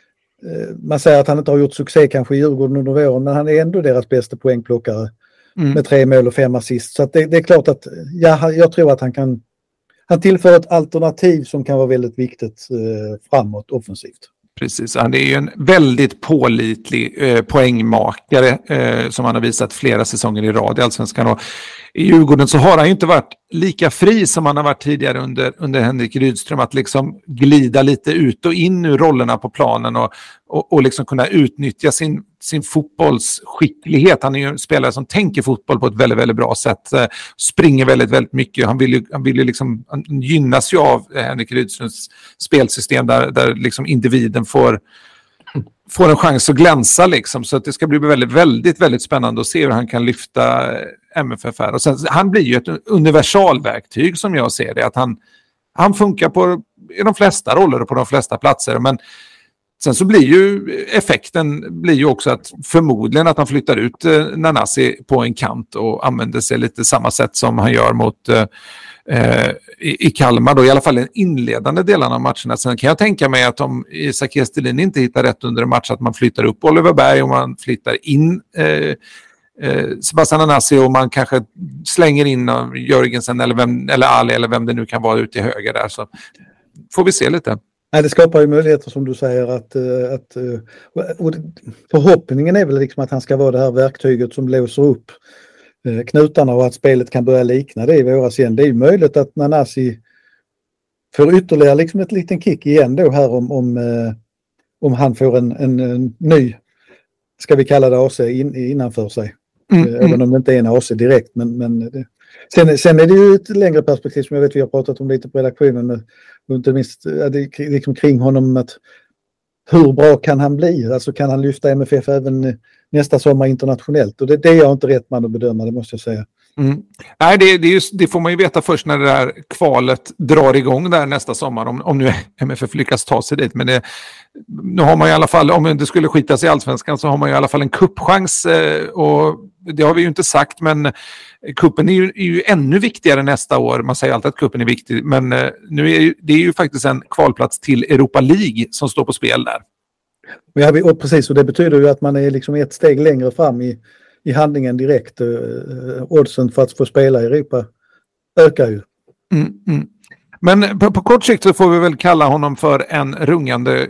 C: eh, man säger att han inte har gjort succé kanske i Djurgården under våren, men han är ändå deras bästa poängplockare mm. med tre mål och fem assist. Så att det, det är klart att ja, jag tror att han kan han tillför ett alternativ som kan vara väldigt viktigt eh, framåt offensivt.
F: Precis, han är ju en väldigt pålitlig eh, poängmakare eh, som han har visat flera säsonger i rad i Allsvenskan. Och i Djurgården så har han ju inte varit lika fri som han har varit tidigare under, under Henrik Rydström, att liksom glida lite ut och in ur rollerna på planen och, och, och liksom kunna utnyttja sin, sin fotbollsskicklighet. Han är ju en spelare som tänker fotboll på ett väldigt, väldigt bra sätt, eh, springer väldigt, väldigt mycket. Han vill ju, han vill ju liksom, han gynnas ju av Henrik Rydströms spelsystem där, där liksom individen får får en chans att glänsa liksom, så att det ska bli väldigt, väldigt, väldigt spännande att se hur han kan lyfta M F F här. Och sen, han blir ju ett universalverktyg som jag ser det, att han, han funkar på i de flesta roller och på de flesta platser, men sen så blir ju effekten blir ju också att förmodligen att han flyttar ut eh, Nanasi på en kant och använder sig lite samma sätt som han gör mot eh, i, i Kalmar då, i alla fall den inledande delen av matcherna. Sen kan jag tänka mig att om Isak Estelin inte hittar rätt under en match, att man flyttar upp Oliver Berg och man flyttar in eh, eh, Sebastian Nanasi och man kanske slänger in Jörgensen eller, vem, eller Ali eller vem det nu kan vara ute i höger där, så får vi se lite.
C: Nej, det skapar ju möjligheter som du säger att, att och förhoppningen är väl liksom att han ska vara det här verktyget som låser upp knutarna och att spelet kan börja likna det i våras igen. Det är ju möjligt att Nanasi får ytterligare liksom ett liten kick igen då här om, om, om han får en, en, en ny, ska vi kalla det A C in, innanför sig. Mm, Även mm. om det inte är en A C direkt, men, men det, Sen, sen är det ju ett längre perspektiv som jag vet vi har pratat om lite på redaktionen. Men, inte minst det, liksom kring honom att hur bra kan han bli? Alltså kan han lyfta M F F även nästa sommar internationellt? Och det, det är jag inte rätt man att bedöma, det måste jag säga.
F: Mm. Nej, det, det, är just, det får man ju veta först när det där kvalet drar igång där nästa sommar, om, om nu M F F lyckas ta sig dit. Men det, nu har man i alla fall, om det skulle skitas i Allsvenskan så har man i alla fall en kuppchans, eh, och det har vi ju inte sagt, men kuppen är ju, är ju ännu viktigare nästa år. Man säger alltid att kuppen är viktig, men eh, nu är det är ju faktiskt en kvalplats till Europa League som står på spel där.
C: Ja, och precis, och det betyder ju att man är liksom ett steg längre fram i i handlingen direkt. Uh, oddsen för att få spela i Europa ökar ju.
F: Mm, mm. Men på, på kort sikt så får vi väl kalla honom för en rungande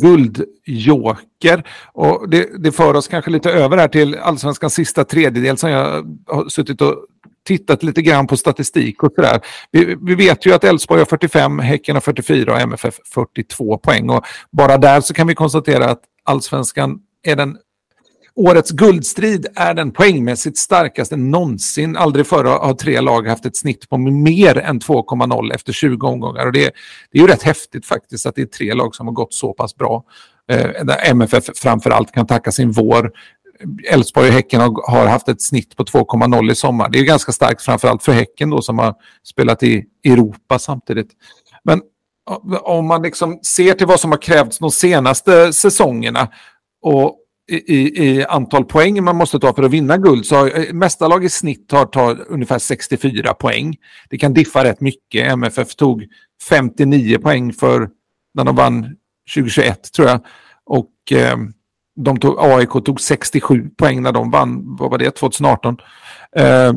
F: guldjoker. Och det, det för oss kanske lite över här till Allsvenskans sista tredjedel som jag har suttit och tittat lite grann på statistik och sådär. Vi, vi vet ju att Elfsborg har fyrtiofem, Häcken har fyrtiofyra och M F F fyrtiotvå poäng. Och bara där så kan vi konstatera att Allsvenskan är den årets guldstrid är den poängmässigt starkaste någonsin. Aldrig förr har tre lag haft ett snitt på mer än två komma noll efter tjugo omgångar. Och det, det är ju rätt häftigt faktiskt att det är tre lag som har gått så pass bra. Eh, där M F F framförallt kan tacka sin vår. Elfsborg och Häcken har, har haft ett snitt på två komma noll i sommar. Det är ganska starkt framförallt för Häcken då som har spelat i Europa samtidigt. Men om man liksom ser till vad som har krävts de senaste säsongerna och I, i antal poäng man måste ta för att vinna guld, så har mästarlag i snitt tar, tar ungefär sextiofyra poäng. Det kan diffa rätt mycket. M F F tog femtionio poäng för när de vann tjugohundratjugoett tror jag, och eh, de tog, A I K tog sextiosju poäng när de vann, vad var det, tjugoarton. Eh,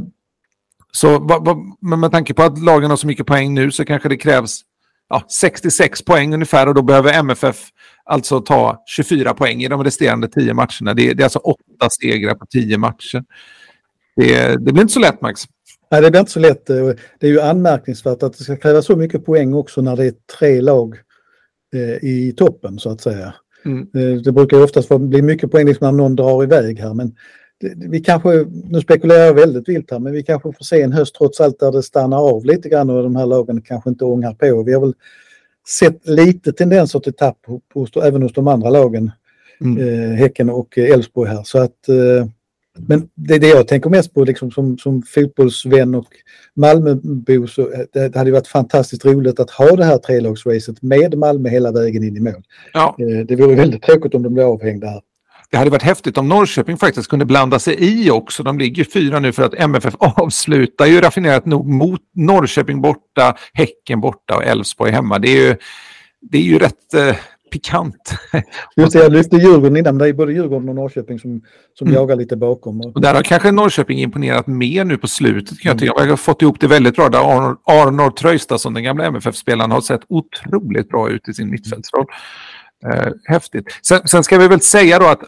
F: så va, va, men med tanke på att lagen har så mycket poäng nu så kanske det krävs ja, sextiosex poäng ungefär, och då behöver M F F alltså ta tjugofyra poäng i de resterande tio matcherna. Det är, det är alltså åtta segrar på tio matcher. Det, det blir inte så lätt, Max.
C: Nej, det blir inte så lätt. Det är ju anmärkningsvärt att det ska kräva så mycket poäng också när det är tre lag eh, i toppen så att säga. Mm. Eh, det brukar ju oftast bli mycket poäng liksom när någon drar iväg här, men det, vi kanske, nu spekulerar jag väldigt vilt här, men vi kanske får se en höst trots allt där det stannar av lite grann och de här lagen kanske inte ångar på. Vi har väl sett lite tendenser till tapp hos, även hos de andra lagen, mm. eh, Häcken och Elfsborg här. Så att, eh, men det är det jag tänker mest på liksom, som, som fotbollsvän och Malmöbo, så det, det hade varit fantastiskt roligt att ha det här trelagsracet med Malmö hela vägen in i mål. Ja. Eh, det vore väldigt tråkigt om de blev avhängda här.
F: Det hade varit häftigt om Norrköping faktiskt kunde blanda sig i också. De ligger fyra nu för att M F F avslutar ju raffinerat nog mot Norrköping borta, Häcken borta och Elfsborg hemma. Det är ju, det är ju rätt eh, pikant.
C: Just det, jag lyfte Djurgården innan, men det är både Djurgården och Norrköping som, som mm. jagar lite bakom.
F: Och där har kanske Norrköping imponerat mer nu på slutet. Kan jag, tycka. jag har fått ihop det väldigt bra. Där Arnor, Arnor Tröjstason, den gamla M F F-spelaren, har sett otroligt bra ut i sin mittfältsroll. Eh, häftigt. Sen, sen ska vi väl säga då att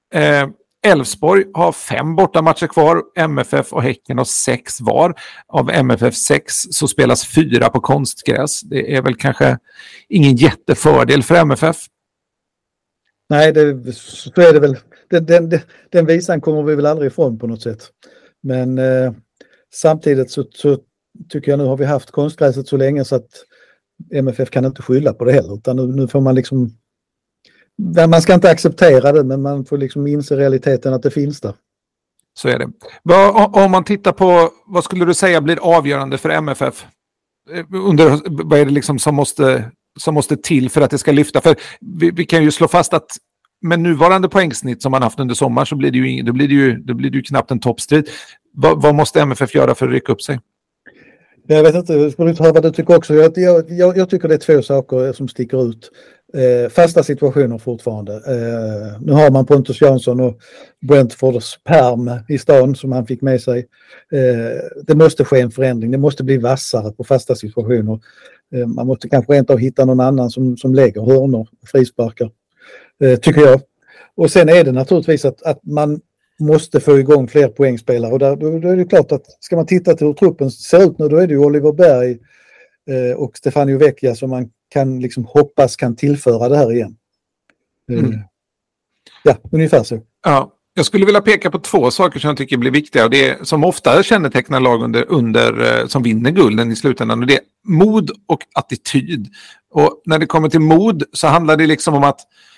F: Elfsborg eh, har fem borta matcher kvar, M F F och Häcken har sex var. Av M F F sex så spelas fyra på konstgräs. Det är väl kanske ingen jättefördel för M F F.
C: Nej, det, så är det väl. Den, den, den, den visan kommer vi väl aldrig ifrån på något sätt. Men eh, samtidigt så, så tycker jag nu har vi haft konstgräset så länge så att M F F kan inte skylla på det heller. Utan nu, nu får man liksom, man ska inte acceptera det, men man får liksom inse realiteten att det finns där.
F: Så är det. Vad, om man tittar på, vad skulle du säga blir avgörande för M F F? Under, vad är det liksom som måste, som måste till för att det ska lyfta? För vi, vi kan ju slå fast att med nuvarande poängsnitt som man haft under sommar så blir det ju, då blir det ju, då blir det ju knappt en toppstrid. Vad, vad måste M F F göra för att rycka upp sig?
C: Jag vet inte, jag får höra vad du tycker också. Jag, jag, jag tycker det är två saker som sticker ut. Eh, fasta situationer fortfarande. Eh, nu har man Pontus Jansson och Brentfords perm i stan som han fick med sig. Eh, det måste ske en förändring. Det måste bli vassare på fasta situationer. Eh, man måste kanske rent av hitta någon annan som, som lägger hörnor och frisparkar. Eh, tycker jag. Och sen är det naturligtvis att, att man måste få igång fler poängspelare. Och där, då, då är det klart att ska man titta till hur truppen ser ut nu, då är det ju Oliver Berg eh, och Stefanio Vecchia som man kan liksom hoppas kan tillföra det här igen. Mm. Ja, ungefär så.
F: Ja, Jag skulle vilja peka på två saker som jag tycker blir viktiga och det är, som ofta kännetecknar lag under, under, som vinner gulden i slutändan, och det är mod och attityd. Och när det kommer till mod så handlar det liksom om att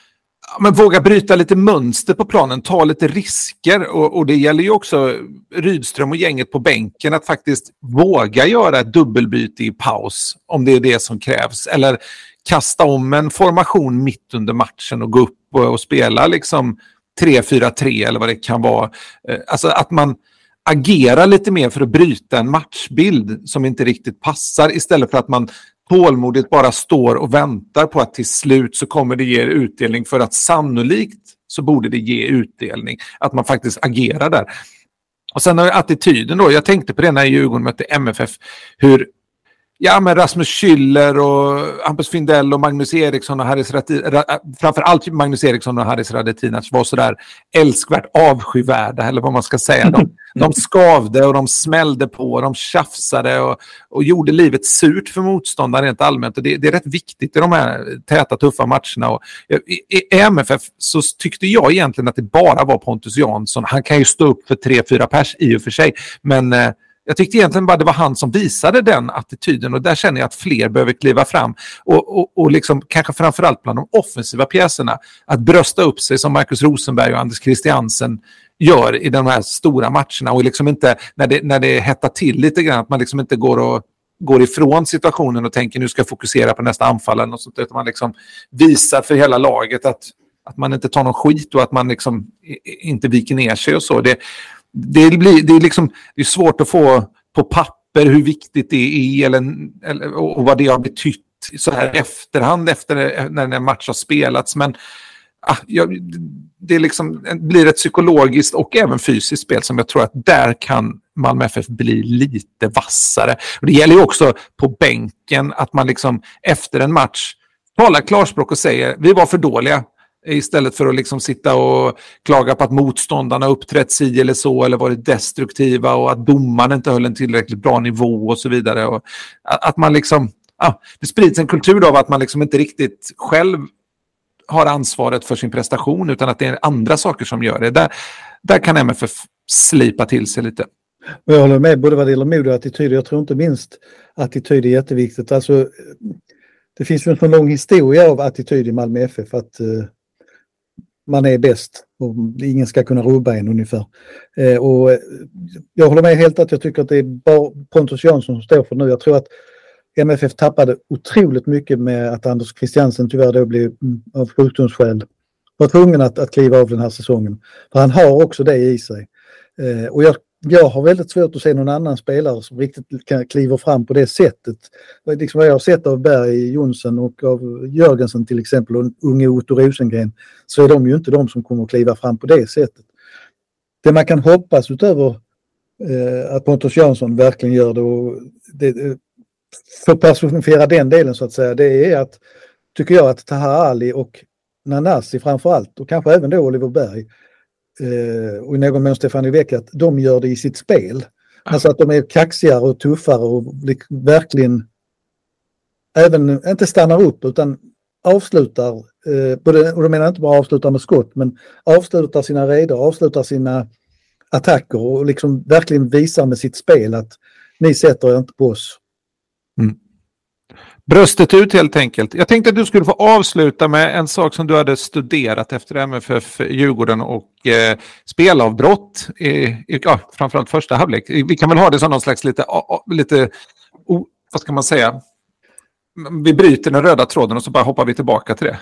F: men våga bryta lite mönster på planen, ta lite risker, och, och det gäller ju också Rydström och gänget på bänken att faktiskt våga göra ett dubbelbyte i paus om det är det som krävs, eller kasta om en formation mitt under matchen och gå upp och, och spela liksom tre fyra tre eller vad det kan vara. Alltså att man agerar lite mer för att bryta en matchbild som inte riktigt passar, istället för att man tålmodigt bara står och väntar på att till slut så kommer det ge utdelning, för att sannolikt så borde det ge utdelning. Att man faktiskt agerar där. Och sen har attityden då, jag tänkte på det när Djurgården mötte M F F, hur ja, men Rasmus Schüller och Hampus Findell och Magnus Eriksson och Haris Radetinac, framförallt Magnus Eriksson och Haris Radetinac var sådär älskvärt avskyvärda, eller vad man ska säga. De, de skavde och de smällde på och de tjafsade och, och gjorde livet surt för motståndaren rent allmänt. Och det, det är rätt viktigt i de här täta, tuffa matcherna. Och i, i M F F så tyckte jag egentligen att det bara var Pontus Jansson. Han kan ju stå upp för tre, fyra pers i och för sig, men eh, jag tyckte egentligen bara det var han som visade den attityden, och där känner jag att fler behöver kliva fram och, och, och liksom, kanske framförallt bland de offensiva pjäserna, att brösta upp sig som Marcus Rosenberg och Anders Christiansen gör i de här stora matcherna, och liksom inte när det, när det hettar till lite grann, att man liksom inte går och går ifrån situationen och tänker nu ska jag fokusera på nästa anfall eller något sånt, utan man liksom visar för hela laget att, att man inte tar någon skit och att man liksom inte viker ner sig och så. Det Det, blir, det, är liksom, det är svårt att få på papper hur viktigt det är eller, eller, och vad det har betytt så här efterhand efter när en match har spelats. Men ah, ja, det är liksom, blir ett psykologiskt och även fysiskt spel som jag tror att där kan Malmö F F bli lite vassare. Och det gäller ju också på bänken att man liksom efter en match talar klarspråk och säger vi var för dåliga. Istället för att liksom sitta och klaga på att motståndarna uppträtt si eller så eller varit destruktiva och att domaren inte höll en tillräckligt bra nivå och så vidare. Och att man liksom, ja, det sprids en kultur av att man liksom inte riktigt själv har ansvaret för sin prestation, utan att det är andra saker som gör det. Där, där kan M F F slipa till sig lite.
C: Jag håller med både vad det gäller mod och attityd. Jag tror inte minst attityd är jätteviktigt. Alltså, det finns ju en så lång historia av attityd i Malmö F F att uh, man är bäst och ingen ska kunna rubba en ungefär. Eh, och jag håller med helt att jag tycker att det är bara Pontus Jansson som står för nu. Jag tror att M F F tappade otroligt mycket med att Anders Christiansen tyvärr då blev av sjukdomsskäl var tvungen att, att kliva av den här säsongen. För han har också det i sig. Eh, och jag, jag har väldigt svårt att se någon annan spelare som riktigt kan kliva fram på det sättet. Liksom vad jag har sett av Berg Jonsson och av Jörgensen till exempel och unge Otto Rosengren, så är de ju inte de som kommer att kliva fram på det sättet. Det man kan hoppas utöver eh, att Pontus Jansson verkligen gör det, och det, för att personifiera den delen så att säga, det är att, tycker jag, att Taha Ali och Nanasi framförallt, och kanske även då Oliver Berg eh, och i någon mån Stefan Iveka, att de gör det i sitt spel. Alltså att de är kaxigare och tuffare och verkligen även inte stannar upp utan avslutar, eh, både, och de menar inte bara avslutar med skott, men avslutar sina raider, avslutar sina attacker och liksom verkligen visar med sitt spel att ni sätter er inte på oss.
F: Mm. Bröstet ut helt enkelt. Jag tänkte att du skulle få avsluta med en sak som du hade studerat efter M F F Djurgården och eh, spelavbrott i, i ja, framförallt första halvlek. Vi kan väl ha det som någon slags lite, lite oh, vad ska man säga? Vi bryter den röda tråden och så bara hoppar vi tillbaka till det.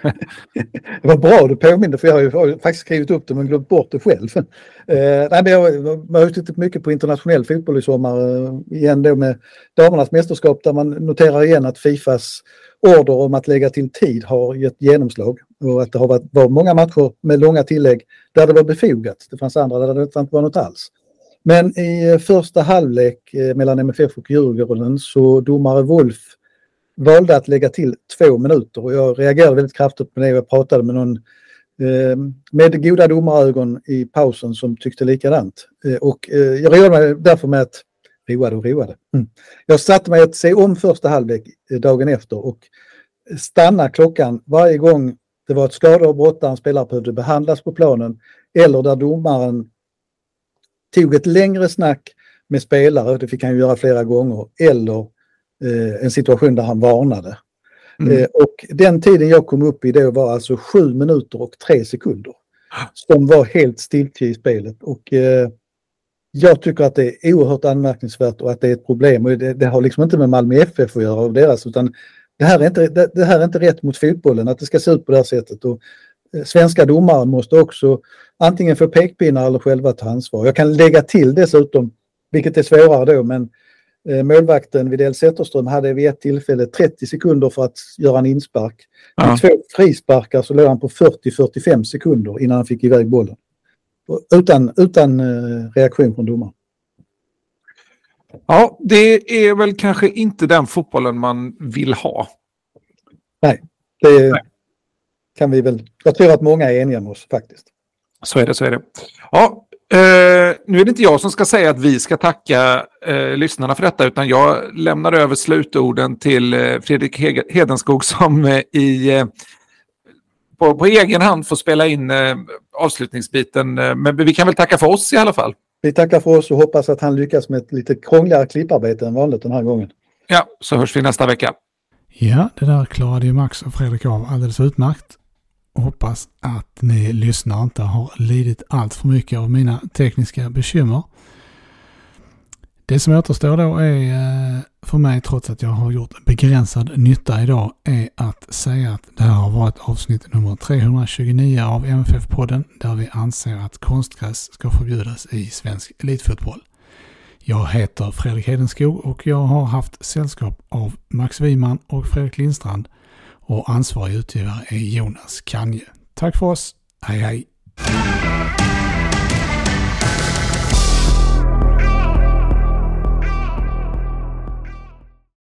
C: Det var bra du påminner, för jag har ju, har ju faktiskt skrivit upp det men glömt bort det själv. Eh, nej, men jag har tittat mycket på internationell fotboll i sommar, eh, igen då med damernas mästerskap, där man noterar igen att Fifas order om att lägga till tid har gett genomslag och att det har varit var många matcher med långa tillägg där det var befogat. Det fanns andra där det inte var något alls. Men i första halvlek eh, mellan M F F och Djurgården så domare Wolf valde att lägga till två minuter, och jag reagerade väldigt kraftigt på det. Jag pratade med någon eh, med goda domarögon i pausen som tyckte likadant. Eh, och eh, jag reagerade mig därför med att roade och roade. Mm. Jag satte mig att se om första halvlek eh, dagen efter och stanna klockan varje gång det var ett skadeavbrott där en spelare behövde behandlas på planen, eller där domaren tog ett längre snack med spelare, det fick han ju göra flera gånger, eller eh, en situation där han varnade. Mm. Eh, och den tiden jag kom upp i då var alltså sju minuter och tre sekunder som var helt stiltje i spelet. Och eh, jag tycker att det är oerhört anmärkningsvärt och att det är ett problem. Och det, det har liksom inte med Malmö F F att göra och deras, utan det här, är inte, det, det här är inte rätt mot fotbollen, att det ska se ut på det här sättet. Och eh, svenska domare måste också antingen få pekpinnar eller själva ta ansvar. Jag kan lägga till dessutom, vilket är svårare då, men eh, målvakten Widell Zetterström hade vid ett tillfälle trettio sekunder för att göra en inspark. Ja. I två frisparkar så låg han på fyrtio till fyrtiofem sekunder innan han fick iväg bollen. Utan, utan eh, reaktion från domaren.
F: Ja, det är väl kanske inte den fotbollen man vill ha.
C: Nej, det Nej. kan vi väl. Jag tror att många är eniga med oss faktiskt.
F: Så är det, så är det. Ja, eh, nu är det inte jag som ska säga att vi ska tacka eh, lyssnarna för detta, utan jag lämnar över slutorden till eh, Fredrik Hedenskog som eh, i, eh, på, på egen hand får spela in eh, avslutningsbiten. Eh, men vi kan väl tacka för oss i alla fall.
C: Vi tackar för oss och hoppas att han lyckas med ett lite krångligare klipparbete än vanligt den här gången.
F: Ja, så hörs vi nästa vecka.
B: Ja, det där klarade ju Max och Fredrik av alldeles utmärkt. Och hoppas att ni lyssnar inte har lidit allt för mycket av mina tekniska bekymmer. Det som återstår då är för mig, trots att jag har gjort begränsad nytta idag, är att säga att det här har varit avsnitt nummer trehundratjugonio av M F F-podden, där vi anser att konstgräs ska förbjudas i svensk elitfotboll. Jag heter Fredrik Hedenskog och jag har haft sällskap av Max Wiman och Fredrik Lindstrand, och ansvarig utgivare är Jonas Kanje. Tack för oss. Hej hej.